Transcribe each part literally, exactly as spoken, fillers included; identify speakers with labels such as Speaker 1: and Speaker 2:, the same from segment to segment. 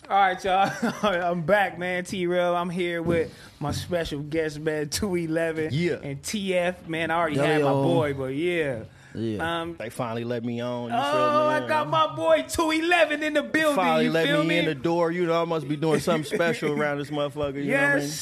Speaker 1: All right, y'all. I'm back, man. T-Real. I'm here with my special guest, man, two eleven.
Speaker 2: Yeah.
Speaker 1: And T F, man. I already
Speaker 2: Delio.
Speaker 1: had my boy, but yeah.
Speaker 2: Yeah.
Speaker 1: Um,
Speaker 2: they finally let me on. You
Speaker 1: oh,
Speaker 2: feel me?
Speaker 1: I got my boy two eleven in the building.
Speaker 2: Finally
Speaker 1: you
Speaker 2: let
Speaker 1: feel
Speaker 2: me,
Speaker 1: me
Speaker 2: in the door. You know, I must be doing something special around this motherfucker. You
Speaker 1: yes,
Speaker 2: know what I mean?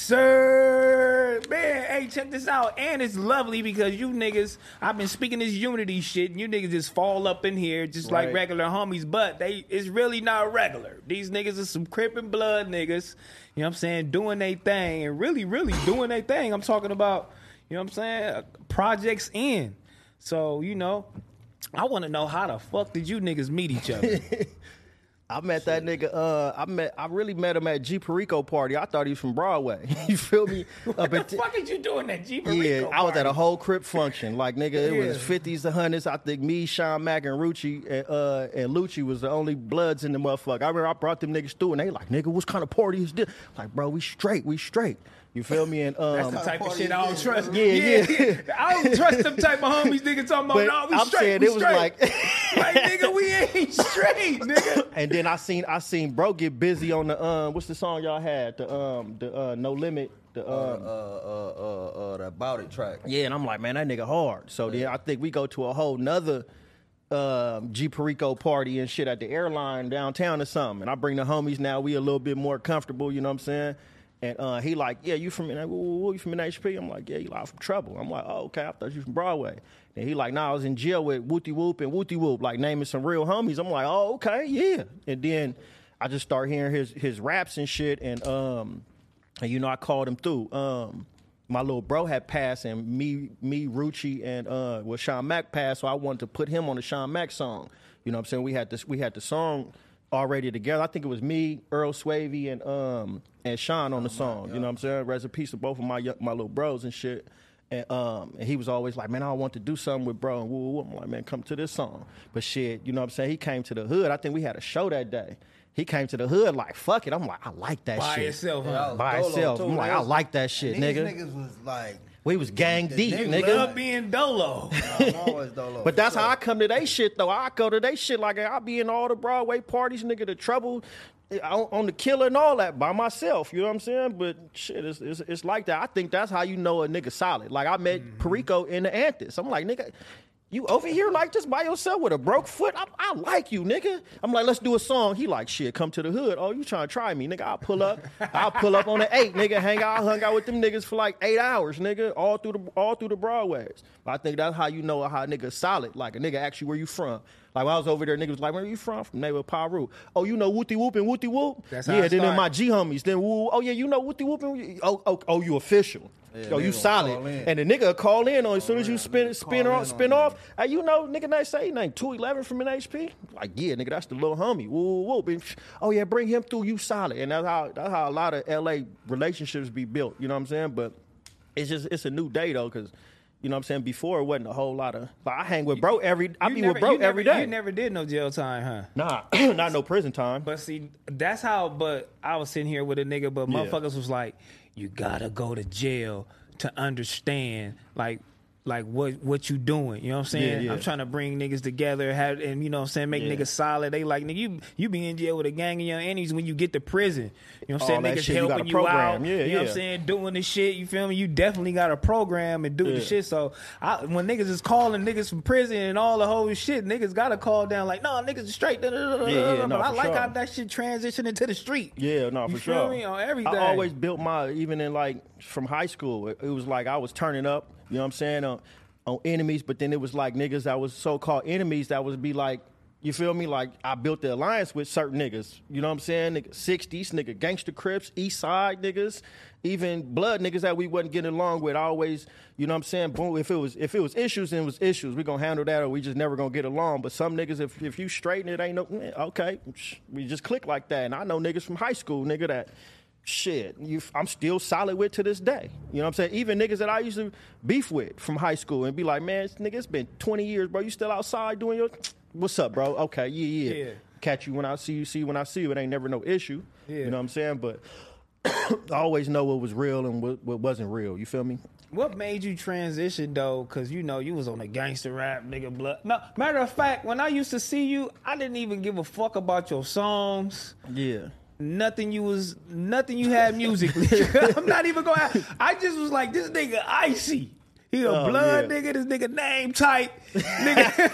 Speaker 1: sir. Man, hey, check this out. And it's lovely because you niggas, I've been speaking this unity shit, and you niggas just fall up in here just
Speaker 2: Right.
Speaker 1: like regular homies, but they it's really not regular. These niggas are some Crip and Blood niggas, you know what I'm saying, doing their thing, and really, really doing their thing. I'm talking about, you know what I'm saying, projects in. So, you know, I want to know how the fuck did you niggas meet each other?
Speaker 2: I met that nigga. Uh, I met. I really met him at G Perico party. I thought he was from Broadway. You feel me?
Speaker 1: What
Speaker 2: Up
Speaker 1: the
Speaker 2: at t-
Speaker 1: fuck did you doing at G Perico
Speaker 2: Yeah, I was
Speaker 1: party?
Speaker 2: at a whole Crip function. Like, nigga, it
Speaker 1: Yeah.
Speaker 2: was fifties to hundreds. I think me, Sean Mack, and Rucci and, uh, and Lucci was the only bloods in the motherfucker. I remember I brought them niggas through, and they like, nigga, what kind of party is this? Like, bro, we straight, we straight. You feel me? And um,
Speaker 1: That's the type of shit I don't trust.
Speaker 2: Yeah, yeah.
Speaker 1: I don't trust them type of homies niggas talking about,
Speaker 2: But
Speaker 1: no, we
Speaker 2: I'm
Speaker 1: straight,
Speaker 2: saying
Speaker 1: we
Speaker 2: it was
Speaker 1: straight.
Speaker 2: like-
Speaker 1: like, nigga, we ain't straight, nigga.
Speaker 2: And then I seen I seen bro get busy on the um what's the song y'all had the um the uh No Limit the
Speaker 3: Uh,
Speaker 2: um
Speaker 3: uh, uh, uh, uh, that About It track.
Speaker 2: yeah, and I'm like, man, that nigga hard. So then I think we go to a whole nother um G Perico party and shit at the airline downtown or something, and I bring the homies. Now we a little bit more comfortable, you know what I'm saying? And uh, he like, yeah, you from woo, woo, woo, you from N H P? I'm like, yeah, you like from Trouble. I'm like, oh, okay, I thought you from Broadway. And he like, nah, I was in jail with Wooty Whoop and Wooty Whoop, like naming some real homies. I'm like, oh, okay, yeah. And then I just start hearing his his raps and shit, and um, and you know, I called him through. Um, my little bro had passed, and me, me, Rucci, and uh, well, Sean Mack passed, so I wanted to put him on the Sean Mack song. You know what I'm saying? We had this, we had the song already together. I think it was me, Earl Swavey, and um and Sean on the song. You know what I'm saying? Rest in peace to both of my my little bros and shit. And um and he was always like, man, I want to do something with bro. And woo, woo. I'm like, man, come to this song. But shit, you know what I'm saying? He came to the hood. I think we had a show that day. He came to the hood like, fuck it. I'm like, I like that
Speaker 1: By
Speaker 2: shit.
Speaker 1: itself,
Speaker 3: Yeah, I
Speaker 1: huh?
Speaker 3: was
Speaker 2: By
Speaker 3: Dolo,
Speaker 2: itself.
Speaker 3: too.
Speaker 2: I'm like, I like that shit,
Speaker 3: These
Speaker 2: nigga.
Speaker 3: niggas was like,
Speaker 2: We was gang
Speaker 3: The
Speaker 2: deep,
Speaker 3: niggas
Speaker 2: nigga.
Speaker 1: Love being Dolo.
Speaker 3: I'm always Dolo.
Speaker 2: But that's
Speaker 3: for
Speaker 2: how I
Speaker 3: sure.
Speaker 2: come to they shit, though. I go to they shit like I be in all the Broadway parties, nigga, the Trouble, on, on the Killer and all that by myself. You know what I'm saying? But shit, it's, it's, it's like that. I think that's how you know a nigga solid. Like I met
Speaker 1: Mm-hmm.
Speaker 2: Perico in the Antis. I'm like, nigga, you over here like this by yourself with a broke foot? I, I like you, nigga. I'm like, let's do a song. He like, shit, come to the hood. Oh, you trying to try me, nigga? I'll pull up. I'll pull up on the eight, nigga. Hang out, I hung out with them niggas for like eight hours, nigga, all through the all through the Broadways. I think that's how you know how a nigga solid. Like a nigga actually where you from. Like when I was over there, niggas was like, where you from? From neighbor Paru. Oh, you know Wooty Whoop and Wooty Whoop?
Speaker 1: That's how
Speaker 2: yeah,
Speaker 1: it
Speaker 2: then in
Speaker 1: start.
Speaker 2: my G homies. Then woo, oh yeah, you know Wooty Whoop and oh, oh, oh, you official.
Speaker 3: Yeah,
Speaker 2: Yo,
Speaker 3: they
Speaker 2: you
Speaker 3: gonna
Speaker 2: solid.
Speaker 3: call in.
Speaker 2: And the nigga will call in on as soon as you
Speaker 3: yeah,
Speaker 2: spin
Speaker 3: nigga
Speaker 2: spin
Speaker 3: call
Speaker 2: off
Speaker 3: in
Speaker 2: spin
Speaker 3: on
Speaker 2: off.
Speaker 3: that.
Speaker 2: Hey, you know, nigga, they say name two eleven from N H P. Like, yeah, nigga, that's the little homie. Woo, woo, woo. Oh yeah, bring him through. You solid, and that's how that's how a lot of L A relationships be built. You know what I'm saying? But it's just it's a new day though, because you know what I'm saying. Before it wasn't a whole lot of. Like, I hang with bro every. I
Speaker 1: You
Speaker 2: be
Speaker 1: never-
Speaker 2: with bro
Speaker 1: you never-
Speaker 2: every day.
Speaker 1: You never did no jail time, huh?
Speaker 2: Nah, not no prison time.
Speaker 1: But see, that's how, but I was sitting here with a nigga, but
Speaker 2: Yeah.
Speaker 1: motherfuckers was like, you gotta go to jail to understand, like, like what what you doing. You know what I'm saying?
Speaker 2: Yeah, yeah.
Speaker 1: I'm trying to bring niggas together, have and you know what I'm saying, make
Speaker 2: Yeah.
Speaker 1: niggas solid. They like, nigga, you you be in jail with a gang of your enemies when you get to prison. You know what I'm saying?
Speaker 2: All that
Speaker 1: Niggas
Speaker 2: shit, you got
Speaker 1: helping
Speaker 2: a
Speaker 1: you,
Speaker 2: program.
Speaker 1: out.
Speaker 2: Yeah,
Speaker 1: you know what
Speaker 2: yeah.
Speaker 1: I'm saying? Doing the shit, you feel me? You definitely got a program and do the
Speaker 2: Yeah.
Speaker 1: shit. So I, when niggas is calling niggas from prison and all the whole shit, niggas gotta call down like, no, niggas is straight. Da, da, da, da,
Speaker 2: Yeah, yeah,
Speaker 1: da.
Speaker 2: no,
Speaker 1: But I
Speaker 2: for
Speaker 1: like
Speaker 2: sure.
Speaker 1: how that shit transitioned into the street.
Speaker 2: Yeah, no,
Speaker 1: You
Speaker 2: for
Speaker 1: feel
Speaker 2: sure.
Speaker 1: me? On everything.
Speaker 2: I always built my, even in like from high school, it, it was like I was turning up, you know what I'm saying, on, on enemies, but then it was like niggas that was so-called enemies that would be like, you feel me? Like I built the alliance with certain niggas, you know what I'm saying? Nigga, sixties, nigga, gangster Crips, East Side niggas, even blood niggas that we wasn't getting along with. I always, you know what I'm saying? Boom, if it was if it was issues, then it was issues. We gonna handle that or we just never gonna get along. But some niggas, if if you straighten it, ain't no, eh, okay, we just click like that. And I know niggas from high school, nigga, that shit, you, I'm still solid with to this day. You know what I'm saying? Even niggas that I used to beef with from high school and be like, man, nigga, it's been twenty years, bro. You still outside doing your, what's up, bro? Okay, yeah, yeah.
Speaker 1: Yeah.
Speaker 2: Catch you when I see you, see you when I see you. It ain't never no issue.
Speaker 1: Yeah.
Speaker 2: You know what I'm saying? But I always know what was real and what, what wasn't real. You feel me?
Speaker 1: What made you transition though? Cause you know you was on a gangster rap, nigga. Blood. No, matter of fact, when I used to see you, I didn't even give a fuck about your songs.
Speaker 2: Yeah.
Speaker 1: nothing you was nothing you had musically. I'm not even going. I just was like, this nigga icy. He a
Speaker 2: Oh,
Speaker 1: blood
Speaker 2: yeah.
Speaker 1: nigga. This nigga name tight. nigga,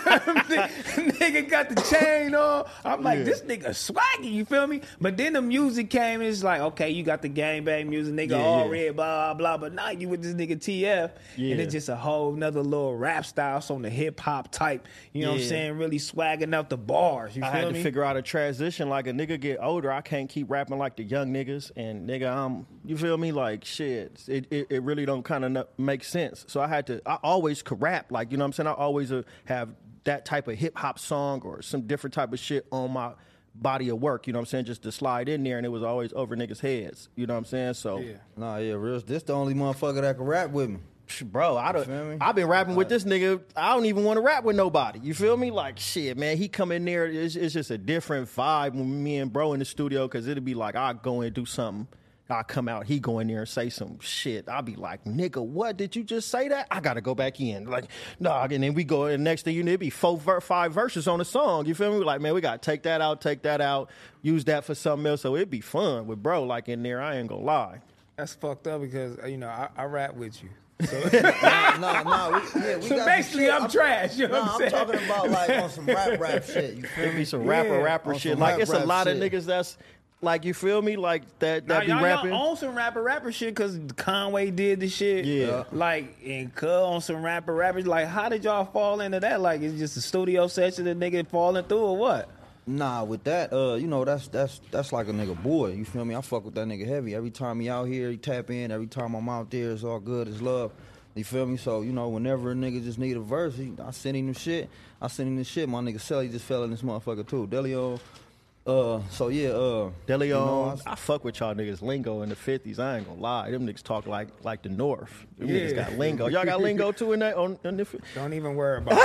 Speaker 1: nigga got the chain on. I'm like,
Speaker 2: Yeah.
Speaker 1: this nigga swaggy. You feel me? But then the music came. It's like, okay, you got the gangbang music. Nigga
Speaker 2: Yeah,
Speaker 1: all
Speaker 2: yeah.
Speaker 1: red, blah, blah, blah. But now you with this nigga T F.
Speaker 2: Yeah.
Speaker 1: And it's just a whole nother little rap style. So on the hip hop type. You know what I'm
Speaker 2: Yeah.
Speaker 1: saying? Really swagging out the bars. You
Speaker 2: I
Speaker 1: feel
Speaker 2: had to
Speaker 1: me?
Speaker 2: figure out a transition. Like a nigga get older, I can't keep rapping like the young niggas. And nigga, I'm, you feel me? Like shit, it it, it really don't kind of make sense. So I had to. I always could rap, like you know what I'm saying. I always uh, have that type of hip hop song or some different type of shit on my body of work. You know what I'm saying? Just to slide in there, and it was always over niggas' heads. You know what I'm saying? So.
Speaker 1: Yeah.
Speaker 3: Nah, yeah, real. This the only motherfucker that can rap with me.
Speaker 2: Bro, I
Speaker 3: feel me?
Speaker 2: don't. I've been rapping with this nigga. I don't even want to rap with nobody. You feel me? Like shit, man. He come in there. It's, it's just a different vibe when me and bro in the studio because it'll be like I go in and do something. I come out. He go in there and say some shit. I'll be like, nigga, what did you just say that? I gotta go back in. Like, nah. And then we go. And next thing you know, it be four, ver- five verses on the song. You feel me? We're like, man, we gotta take that out, take that out, use that for something else. So it'd be fun with bro. Like in there, I ain't gonna lie.
Speaker 1: That's fucked up because, you know, I, I rap with you. So,
Speaker 3: Nah, nah, nah. We, yeah, we
Speaker 1: so
Speaker 3: got some
Speaker 1: basically,
Speaker 3: shit.
Speaker 1: I'm, trash. You know
Speaker 3: Nah,
Speaker 1: what I'm
Speaker 3: I'm
Speaker 1: saying?
Speaker 3: talking about like on some rap rap shit. You feel
Speaker 2: It'd be
Speaker 3: me?
Speaker 2: some rapper,
Speaker 1: Yeah,
Speaker 2: rapper
Speaker 3: on
Speaker 2: shit.
Speaker 3: some
Speaker 2: Like
Speaker 3: rap,
Speaker 2: it's a
Speaker 3: rap
Speaker 2: lot of
Speaker 3: shit.
Speaker 2: niggas that's like, you feel me? Like that
Speaker 1: Now,
Speaker 2: that be
Speaker 1: y'all,
Speaker 2: rapping.
Speaker 1: y'all on some rapper rapper shit because Conway did the shit.
Speaker 2: Yeah.
Speaker 1: Like, and Cuz on some rapper rappers. Like, how did y'all fall into that? Like, it's just a studio session that nigga falling through or what?
Speaker 3: Nah, with that, uh, you know, that's that's that's like a nigga boy. You feel me? I fuck with that nigga heavy. Every time he out here, he tap in. Every time I'm out there, it's all good. It's love. You feel me? So, you know, whenever a nigga just need a verse, he, I send him the shit. I send him the shit. My nigga Selly just fell in this motherfucker too. Delio. Uh, so yeah, uh,
Speaker 2: Deleon,
Speaker 3: you know, I-
Speaker 2: I fuck with y'all niggas lingo in the fifties. I ain't gonna lie. Them niggas talk like like the North. Them
Speaker 1: Yeah.
Speaker 2: niggas got lingo. Y'all got lingo too in that on, on the fi-
Speaker 1: Don't even worry about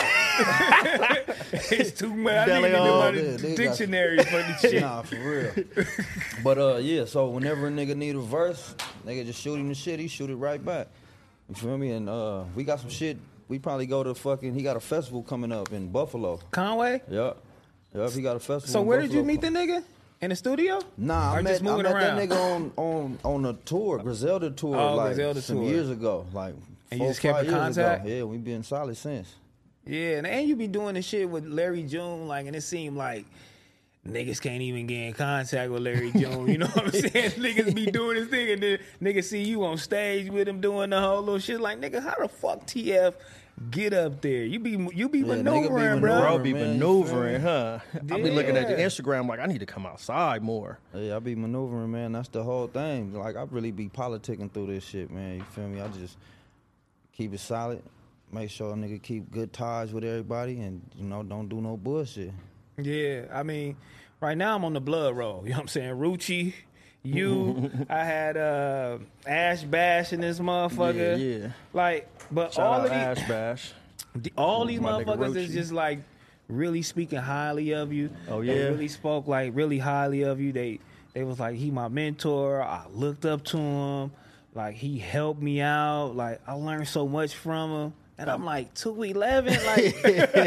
Speaker 1: it. It's too much. I need to
Speaker 2: Deleon.
Speaker 1: know my
Speaker 3: Yeah, they got-
Speaker 1: dictionary for this shit.
Speaker 3: Nah, for real. But uh, yeah. So whenever a nigga need a verse, nigga just shoot him the shit. He shoot it right back. You feel me? And uh, we got some shit. We probably go to fucking. He got a festival coming up in Buffalo.
Speaker 1: Conway?
Speaker 3: Yup. Yup. He got a festival.
Speaker 1: So
Speaker 3: in
Speaker 1: where did you
Speaker 3: Buffalo.
Speaker 1: meet the nigga? In the studio?
Speaker 3: Nah,
Speaker 1: Or
Speaker 3: I met,
Speaker 1: just
Speaker 3: I
Speaker 1: moving
Speaker 3: met
Speaker 1: around?
Speaker 3: that nigga on on on a tour, Griselda tour,
Speaker 1: Oh,
Speaker 3: like
Speaker 1: Griselda
Speaker 3: some
Speaker 1: tour.
Speaker 3: years ago, like
Speaker 1: And you
Speaker 3: four,
Speaker 1: just kept
Speaker 3: five
Speaker 1: in
Speaker 3: years
Speaker 1: contact?
Speaker 3: ago. Yeah, we been solid since.
Speaker 1: Yeah, and, and you be doing the shit with Larry June, like, and it seemed like niggas can't even get in contact with Larry June. You know what I'm saying? Niggas be doing this thing, and then niggas see you on stage with him doing the whole little shit. Like, nigga, how the fuck T F get up there? You be you be
Speaker 3: Yeah, nigga be
Speaker 1: maneuvering, bro.
Speaker 2: Bro be
Speaker 3: man, you
Speaker 2: maneuvering,
Speaker 3: feel
Speaker 2: huh? I be looking at the
Speaker 1: Yeah.
Speaker 2: Instagram like I need to come outside more.
Speaker 3: Yeah, I be maneuvering, man. That's the whole thing. Like I really be politicking through this shit, man. You feel me? I just keep it solid. Make sure a nigga keep good ties with everybody, and you know, don't do no bullshit.
Speaker 1: Yeah, I mean, right now I'm on the blood roll. You know what I'm saying? Rucci, you, I had uh, Ash Bash in this motherfucker.
Speaker 2: Yeah, yeah.
Speaker 1: Like, but
Speaker 2: Shout
Speaker 1: all
Speaker 2: out
Speaker 1: of these,
Speaker 2: Ash Bash.
Speaker 1: the- all these
Speaker 2: My nigga
Speaker 1: motherfuckers is
Speaker 2: Rochi.
Speaker 1: just like really speaking highly of you.
Speaker 2: Oh,
Speaker 1: They
Speaker 2: yeah?
Speaker 1: really spoke like really highly of you. They they was like, he my mentor. I looked up to him. Like he helped me out. Like I learned so much from him. And I'm like two eleven. Like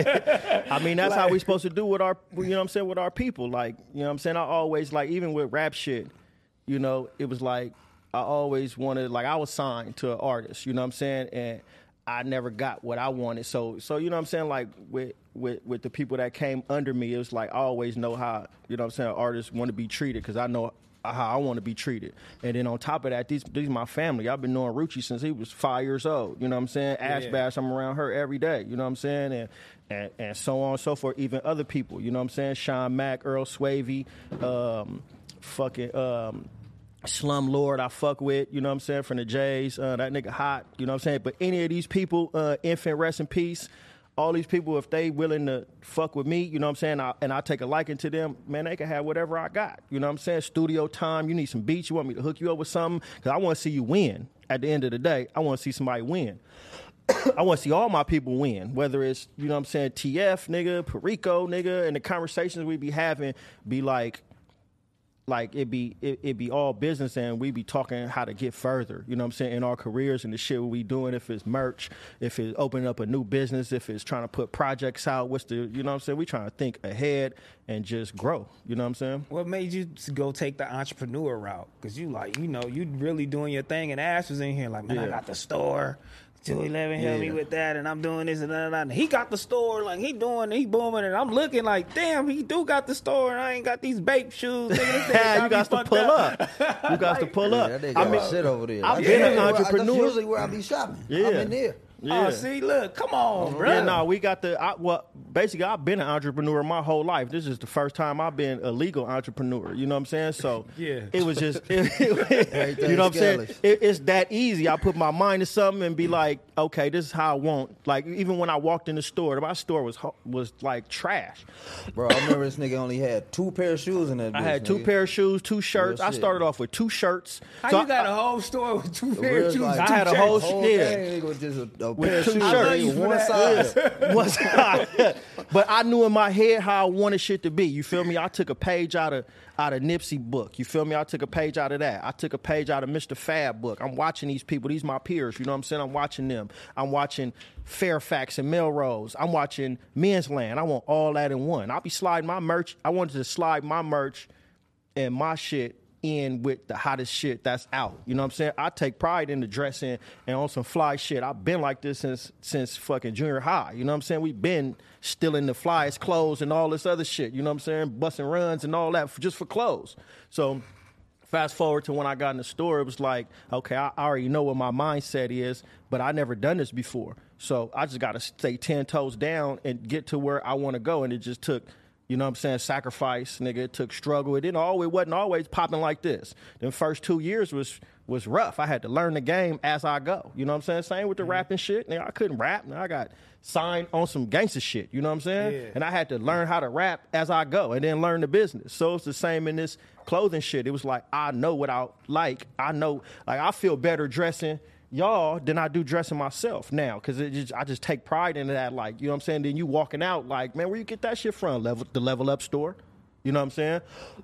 Speaker 2: I mean, that's how
Speaker 1: Like-
Speaker 2: we supposed to do with our, you know what I'm saying, with our people. Like, you know what I'm saying? I always, like, even with rap shit, you know, it was like, I always wanted, like, I was signed to an artist, you know what I'm saying? And I never got what I wanted. So, so you know what I'm saying? Like, with, with, with the people that came under me, it was like, I always know how, you know what I'm saying, artists want to be treated because I know how I want to be treated. And then on top of that, these these my family. I've been knowing Rucci since he was five years old. You know what I'm saying? Ash
Speaker 1: Yeah.
Speaker 2: Bash, I'm around her every day. You know what I'm saying? And and, and so on and so forth. Even other people. You know what I'm saying? Sean Mack, Earl Swavey, um, fucking um, Slum Lord I fuck with. You know what I'm saying? From the J's. Uh, that nigga hot. You know what I'm saying? But any of these people, uh, Infant rest in peace. All these people, if they willing to fuck with me, you know what I'm saying, I, and I take a liking to them, man, they can have whatever I got. You know what I'm saying? Studio time, you need some beats, you want me to hook you up with something? Because I want to see you win. At the end of the day, I want to see somebody win. I want to see all my people win, whether it's, you know what I'm saying, T F, nigga, Perico, nigga, and the conversations we be having be like, like it be it, it be all business, and we be talking how to get further, you know what I'm saying, in our careers and the shit we doing, if it's merch, if it's opening up a new business, if it's trying to put projects out, what's the, you know what I'm saying, we trying to think ahead and just grow, you know what I'm saying.
Speaker 1: What made you go take the entrepreneur route? Because you like, you know, you really doing your thing, and Ash was in here like, man,
Speaker 2: Yeah.
Speaker 1: I got the store. two eleven helped me
Speaker 3: Yeah.
Speaker 1: with that, and I'm doing this and that, and that. And he got the store, like he doing, he booming, and I'm looking like, damn, he do got the store, and I ain't got these bape shoes. Nigga, this nigga
Speaker 2: You got to
Speaker 1: fucked
Speaker 2: pull up. You got to pull
Speaker 3: Yeah,
Speaker 2: up.
Speaker 3: that nigga
Speaker 2: I
Speaker 3: got
Speaker 2: mean,
Speaker 3: shit over there.
Speaker 2: I've
Speaker 3: That's
Speaker 2: been an
Speaker 3: usually where I-
Speaker 2: entrepreneur.
Speaker 3: That's usually where I be shopping.
Speaker 2: Yeah.
Speaker 3: I'm in there.
Speaker 2: yeah.
Speaker 1: Oh, see, look, come on, bro.
Speaker 2: Yeah, no, we got the, I, well, basically, I've been an entrepreneur my whole life. This is the first time I've been a legal entrepreneur, you know what I'm saying? So,
Speaker 1: Yeah.
Speaker 2: it was just, it, you know what I'm saying?
Speaker 3: Everything's
Speaker 2: It, it's that easy. I put my mind to something and be like, okay, this is how I want. Like, even when I walked in the store, my store was ho- was like trash.
Speaker 3: Bro, I remember this nigga only had two pair of shoes in that bitch,
Speaker 2: I had two
Speaker 3: nigga.
Speaker 2: pair of shoes, two shirts.
Speaker 3: Real
Speaker 2: I
Speaker 3: shit.
Speaker 2: started off with two shirts.
Speaker 1: How
Speaker 2: So
Speaker 1: you got
Speaker 2: I-
Speaker 1: a whole store with two
Speaker 3: The
Speaker 1: pair of
Speaker 3: real
Speaker 1: shoes?
Speaker 3: life.
Speaker 1: and
Speaker 2: I
Speaker 1: two
Speaker 2: had a
Speaker 1: shirts?
Speaker 2: whole
Speaker 3: Whole
Speaker 2: yeah.
Speaker 3: thing, nigga, was just a, a
Speaker 2: With
Speaker 3: pair of
Speaker 2: two
Speaker 3: shoes.
Speaker 1: I love
Speaker 2: shirts.
Speaker 1: you for
Speaker 3: one
Speaker 1: that.
Speaker 3: size.
Speaker 2: Was but I knew in my head how I wanted shit to be. You feel me? I took a page out of out of Nipsey book. You feel me? I took a page out of that. I took a page out of Mister Fab book. I'm watching these people. These my peers. You know what I'm saying? I'm watching them. I'm watching Fairfax and Melrose. I'm watching Men's Land. I want all that in one. I'll be sliding my merch. I wanted to slide my merch and my shit in with the hottest shit that's out. You know what I'm saying? I take pride in the dressing and on some fly shit. I've been like this since since fucking junior high. You know what I'm saying? We've been stealing the flyest clothes and all this other shit. You know what I'm saying? Busting runs and all that for, just for clothes. So fast forward to when I got in the store, it was like, okay, I I already know what my mindset is, but I never done this before. So I just got to stay ten toes down and get to where I want to go. And it just took, you know what I'm saying, sacrifice, nigga. It took struggle. It didn't always, wasn't always popping like this. The first two years was was rough. I had to learn the game as I go. You know what I'm saying? Same with the rapping shit. Nigga, I couldn't rap. Now I got signed on some gangster shit. You know what I'm saying?
Speaker 1: Yeah.
Speaker 2: And I had to learn how to rap as I go and then learn the business. So it's the same in this clothing shit. It was like, I know what I like. I know, like, I feel better dressing y'all than I do dressing myself now, because it just, I just take pride in that. Like, you know what I'm saying? Then you walking out like, man, where you get that shit from? Level the Level Up store. You know what I'm saying?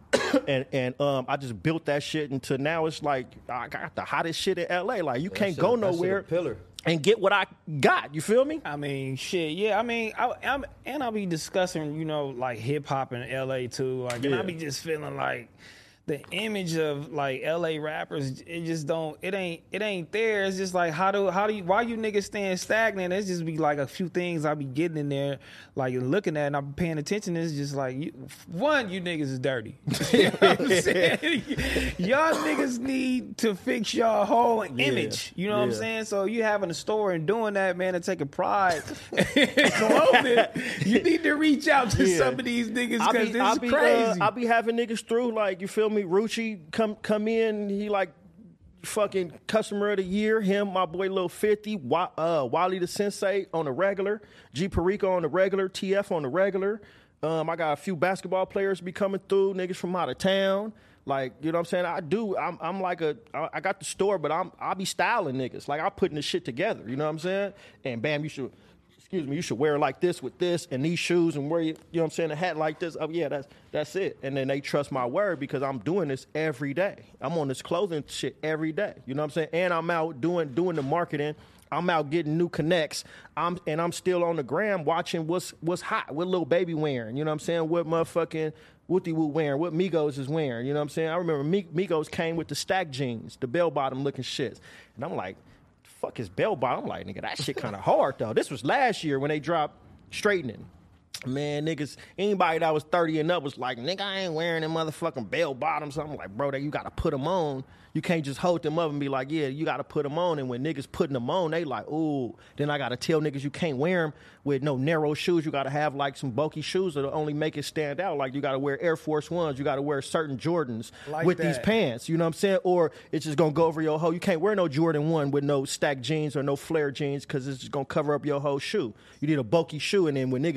Speaker 2: and and um, I just built that shit until now it's like I got the hottest shit in L A. Like, you can't
Speaker 3: shit-
Speaker 2: go
Speaker 3: that shit a
Speaker 2: nowhere
Speaker 3: pillar.
Speaker 2: and get what I got. You feel me?
Speaker 1: I mean, shit, yeah. I mean, I, I'm and I'll be discussing, you know, like hip hop in L A too. Like, and
Speaker 2: Yeah.
Speaker 1: I be just feeling like the image of like L A rappers, it just don't, it ain't, it ain't there. It's just like, how do, how do you, why you niggas staying stagnant? It's just be like a few things I be getting in there, like looking at, and I'm paying attention. It's just like, you, one, you niggas is dirty. You know what I'm saying? Y'all niggas need to fix your whole image. You know what I'm
Speaker 2: Yeah.
Speaker 1: saying? So you having a store and doing that, man, and taking pride in clothing, you need to reach out to
Speaker 2: Yeah.
Speaker 1: some of these niggas
Speaker 2: I
Speaker 1: because
Speaker 2: be,
Speaker 1: this
Speaker 2: I
Speaker 1: is
Speaker 2: be,
Speaker 1: crazy.
Speaker 2: Uh, I be having niggas through, like, you feel me? Rucci come come in, he like fucking customer of the year. Him, my boy Lil fifty, Wa- uh, Wally the Sensei on the regular, G Perico on the regular, T F on the regular. Um, I got a few basketball players be coming through, niggas from out of town. Like, you know what I'm saying? I do. I'm, I'm like a. I I got the store, but I'm. I be styling niggas. Like, I'm putting this shit together. You know what I'm saying? And bam, you should. Excuse me, you should wear it like this with this and these shoes and wear, you know what I'm saying, a hat like this. Oh, yeah, that's that's it. And then they trust my word because I'm doing this every day. I'm on this clothing shit every day. You know what I'm saying? And I'm out doing doing the marketing. I'm out getting new connects. I'm and I'm still on the gram watching what's what's hot, what Lil Baby wearing. You know what I'm saying? What motherfucking Wooty Woo wearing, what Migos is wearing. You know what I'm saying? I remember Mi- Migos came with the stack jeans, the bell bottom looking shits. And I'm like, fuck his bell bottom. I'm like, nigga, that shit kind of hard though. This was last year when they dropped Straightening. Man, niggas, anybody that was thirty and up was like, nigga, I ain't wearing them motherfucking bell bottoms. I'm like, bro, that you gotta put them on. You can't just hold them up and be like, yeah, you gotta put them on. And when niggas putting them on, they like, ooh. Then I gotta tell niggas you can't wear them with no narrow shoes. You gotta have like some bulky shoes that'll only make it stand out. Like, you gotta wear Air Force Ones. You gotta wear certain Jordans
Speaker 1: Like
Speaker 2: with these
Speaker 1: that.
Speaker 2: pants. You know what I'm saying? Or it's just gonna go over your whole. You can't wear no Jordan one with no stacked jeans or no flare jeans because it's just gonna cover up your whole shoe. You need a bulky shoe, and then when niggas putting it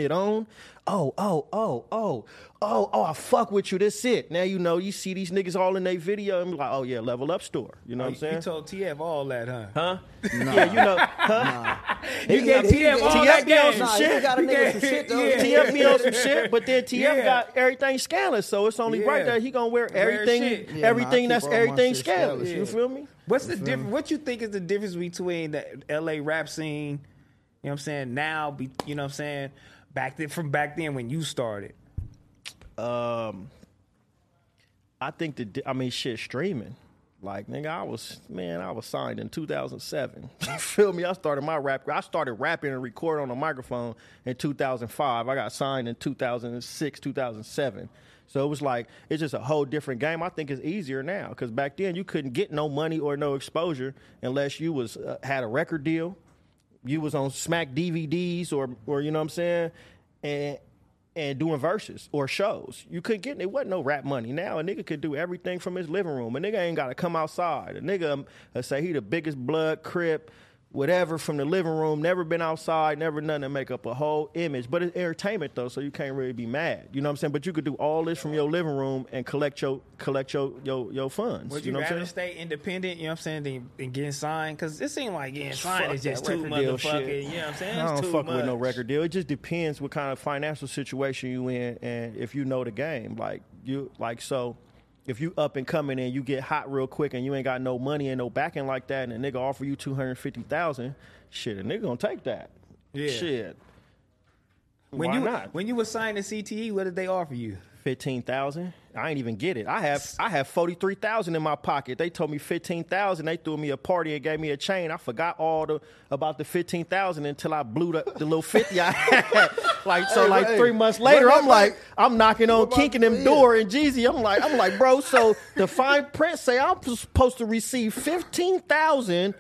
Speaker 2: shit on, oh, oh, oh, oh, oh, oh, I fuck with you. That's it. Now you know you see these niggas all in their video and be like, oh yeah, Level Up store. You know
Speaker 1: Oh,
Speaker 2: what I'm saying?
Speaker 1: You told T F all that, huh?
Speaker 2: Huh? Yeah, you know, huh?
Speaker 1: You gave T F all
Speaker 2: T
Speaker 1: that
Speaker 2: F be on
Speaker 1: game.
Speaker 2: some
Speaker 3: Nah,
Speaker 2: shit.
Speaker 3: you got a nigga some shit though.
Speaker 1: Yeah.
Speaker 2: T F be on some shit, but then T F
Speaker 1: Yeah.
Speaker 2: got everything scandalous, so it's only
Speaker 1: Yeah.
Speaker 2: right that he gonna wear
Speaker 1: Wear
Speaker 2: everything,
Speaker 1: shit.
Speaker 3: Yeah, nah, I
Speaker 2: everything
Speaker 3: keep
Speaker 2: that's
Speaker 3: all my
Speaker 2: everything
Speaker 3: shit
Speaker 2: scandalous.
Speaker 3: scandalous.
Speaker 2: You feel me?
Speaker 1: What's the difference? What you think is the difference between the L A rap scene, you know what I'm saying, now, be, you know what I'm saying, back then, from back then when you started?
Speaker 2: Um, I think the di- I mean shit streaming. Like nigga, I was man, I was signed in two thousand seven. You feel me? I started my rap. I started rapping and recording on a microphone in two thousand five. I got signed in two thousand six, two thousand seven. So it was like it's just a whole different game. I think it's easier now because back then you couldn't get no money or no exposure unless you was uh, had a record deal, you was on Smack D V Ds or or you know what I'm saying, and. and doing verses or shows. You couldn't get, it wasn't no rap money. Now a nigga could do everything from his living room. A nigga ain't got to come outside. A nigga, um, uh, say he the biggest blood, crip, whatever from the living room, never been outside, never nothing to make up a whole image. But it's entertainment though, so you can't really be mad. You know what I'm saying? But you could do all this from your living room and collect your collect your your, your funds.
Speaker 1: Would
Speaker 2: you
Speaker 1: you,
Speaker 2: know what I'm
Speaker 1: rather
Speaker 2: saying?
Speaker 1: stay independent, you know what I'm saying, than, than getting signed? Because it seemed like getting signed
Speaker 2: Fuck
Speaker 1: is just
Speaker 2: that
Speaker 1: too
Speaker 2: record deal
Speaker 1: motherfucking,
Speaker 2: shit.
Speaker 1: you know what I'm saying?
Speaker 2: I
Speaker 1: It's
Speaker 2: don't
Speaker 1: too
Speaker 2: fuck
Speaker 1: much.
Speaker 2: with no record deal. It just depends what kind of financial situation you in and if you know the game. Like you like so if you up and coming and you get hot real quick and you ain't got no money and no backing like that and a nigga offer you two hundred fifty thousand, shit, a nigga gonna take that.
Speaker 1: Yeah.
Speaker 2: Shit.
Speaker 1: When
Speaker 2: Why
Speaker 1: you
Speaker 2: not?
Speaker 1: when you were signed to C T E, what did they offer you?
Speaker 2: Fifteen thousand. I ain't even get it. I have I have forty three thousand in my pocket. They told me fifteen thousand. They threw me a party and gave me a chain. I forgot all the about the fifteen thousand until I blew the, the little fifty I had. Like so,
Speaker 3: Hey,
Speaker 2: like
Speaker 3: hey,
Speaker 2: three months later,
Speaker 3: what
Speaker 2: I'm
Speaker 3: about-
Speaker 2: like, I'm knocking on,
Speaker 3: about
Speaker 2: kinking
Speaker 3: the
Speaker 2: them
Speaker 3: year?
Speaker 2: door, and Jeezy, I'm like, I'm like, bro. So the fine print say I'm supposed to receive fifteen thousand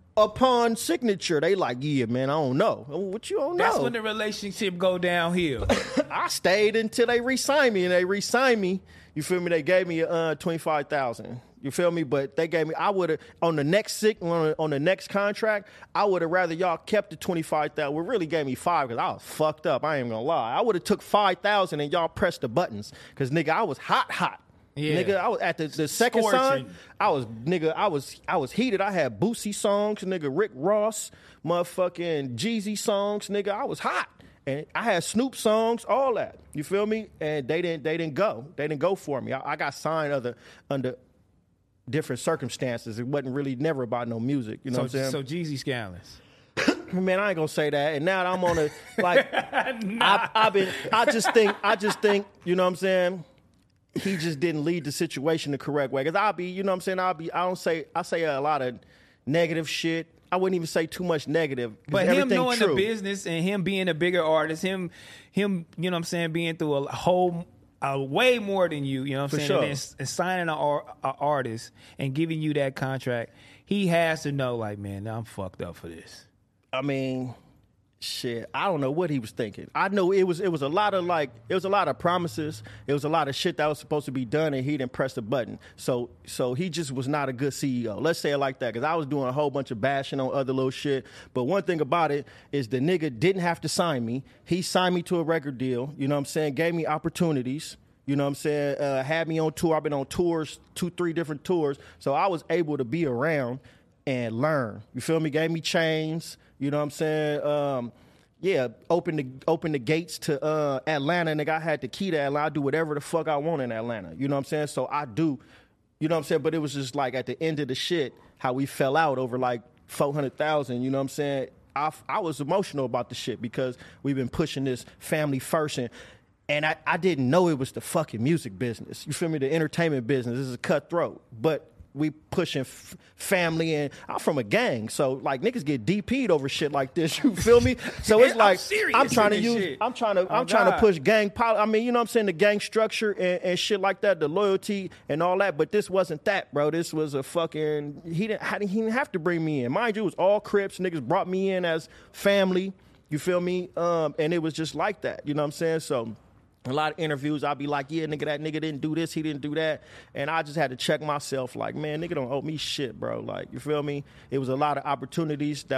Speaker 2: upon signature. They like, yeah, man, I don't know. What you don't know?
Speaker 1: That's when the relationship go downhill.
Speaker 2: I stayed until they re-signed me, and they re-signed me. You feel me? They gave me uh, twenty-five thousand. You feel me? But they gave me. I would have on the next sick on, on the next contract. I would have rather y'all kept the twenty-five thousand. Well, really gave me five because I was fucked up. I ain't gonna lie. I would have took five thousand and y'all pressed the buttons because nigga, I was hot, hot.
Speaker 1: Yeah.
Speaker 2: Nigga, I was at the, the second
Speaker 1: Scorching.
Speaker 2: sign. I was nigga. I was I was heated. I had Boosie songs, nigga. Rick Ross, motherfucking Jeezy songs, nigga. I was hot. And I had Snoop songs, all that. You feel me? And they didn't. They didn't go. They didn't go for me. I, I got signed other under different circumstances. It wasn't really never about no music. You know
Speaker 1: so,
Speaker 2: what I'm saying?
Speaker 1: so Jeezy scandalous.
Speaker 2: Man, I ain't gonna say that. And now that I'm on a like, I, I've been. I just think. I just think. You know what I'm saying? He just didn't lead the situation the correct way. Cause I'll be. You know what I'm saying? I'll be. I don't say. I say a lot of negative shit. I wouldn't even say too much negative. 'cause
Speaker 1: But him
Speaker 2: everything
Speaker 1: knowing
Speaker 2: true.
Speaker 1: the business and him being a bigger artist, him, him, you know what I'm saying, being through a whole, a way more than you, you know what I'm
Speaker 2: For
Speaker 1: saying,
Speaker 2: sure.
Speaker 1: and, then, and signing an artist and giving you that contract, he has to know, like, man, I'm fucked up for this.
Speaker 2: I mean, shit, I don't know what he was thinking. I know it was it was a lot of like it was a lot of promises. It was a lot of shit that was supposed to be done, and he didn't press the button. So so he just was not a good C E O. Let's say it like that, because I was doing a whole bunch of bashing on other little shit. But one thing about it is the nigga didn't have to sign me. He signed me to a record deal. You know what I'm saying? Gave me opportunities. You know what I'm saying? Uh, had me on tour. I've been on tours, two, three different tours. So I was able to be around and learn. You feel me? Gave me chains. You know what I'm saying? Um, yeah, open the open the gates to uh, Atlanta. Nigga, I had the key to Atlanta. I do whatever the fuck I want in Atlanta. You know what I'm saying? So I do. You know what I'm saying? But it was just like at the end of the shit, how we fell out over like four hundred thousand. You know what I'm saying? I, I was emotional about the shit because we've been pushing this family first and And I, I didn't know it was the fucking music business. You feel me? The entertainment business. This is cutthroat. But we pushing f- family, and I'm from a gang. So, like, niggas get D P'd over shit like this. You feel me? So it's
Speaker 1: I'm
Speaker 2: like,
Speaker 1: serious
Speaker 2: I'm trying to
Speaker 1: in this
Speaker 2: use,
Speaker 1: shit.
Speaker 2: I'm trying to,
Speaker 1: Oh,
Speaker 2: I'm trying to
Speaker 1: God.
Speaker 2: push gang poli- I mean, you know what I'm saying? The gang structure and, and shit like that, the loyalty and all that. But this wasn't that, bro. This was a fucking, he didn't, he didn't have to bring me in. Mind you, it was all Crips. Niggas brought me in as family. You feel me? Um, and it was just like that. You know what I'm saying? So, a lot of interviews, I'll be like, yeah, nigga, that nigga didn't do this, he didn't do that. And I just had to check myself like, man, nigga don't owe me shit, bro. Like, you feel me? It was a lot of opportunities that was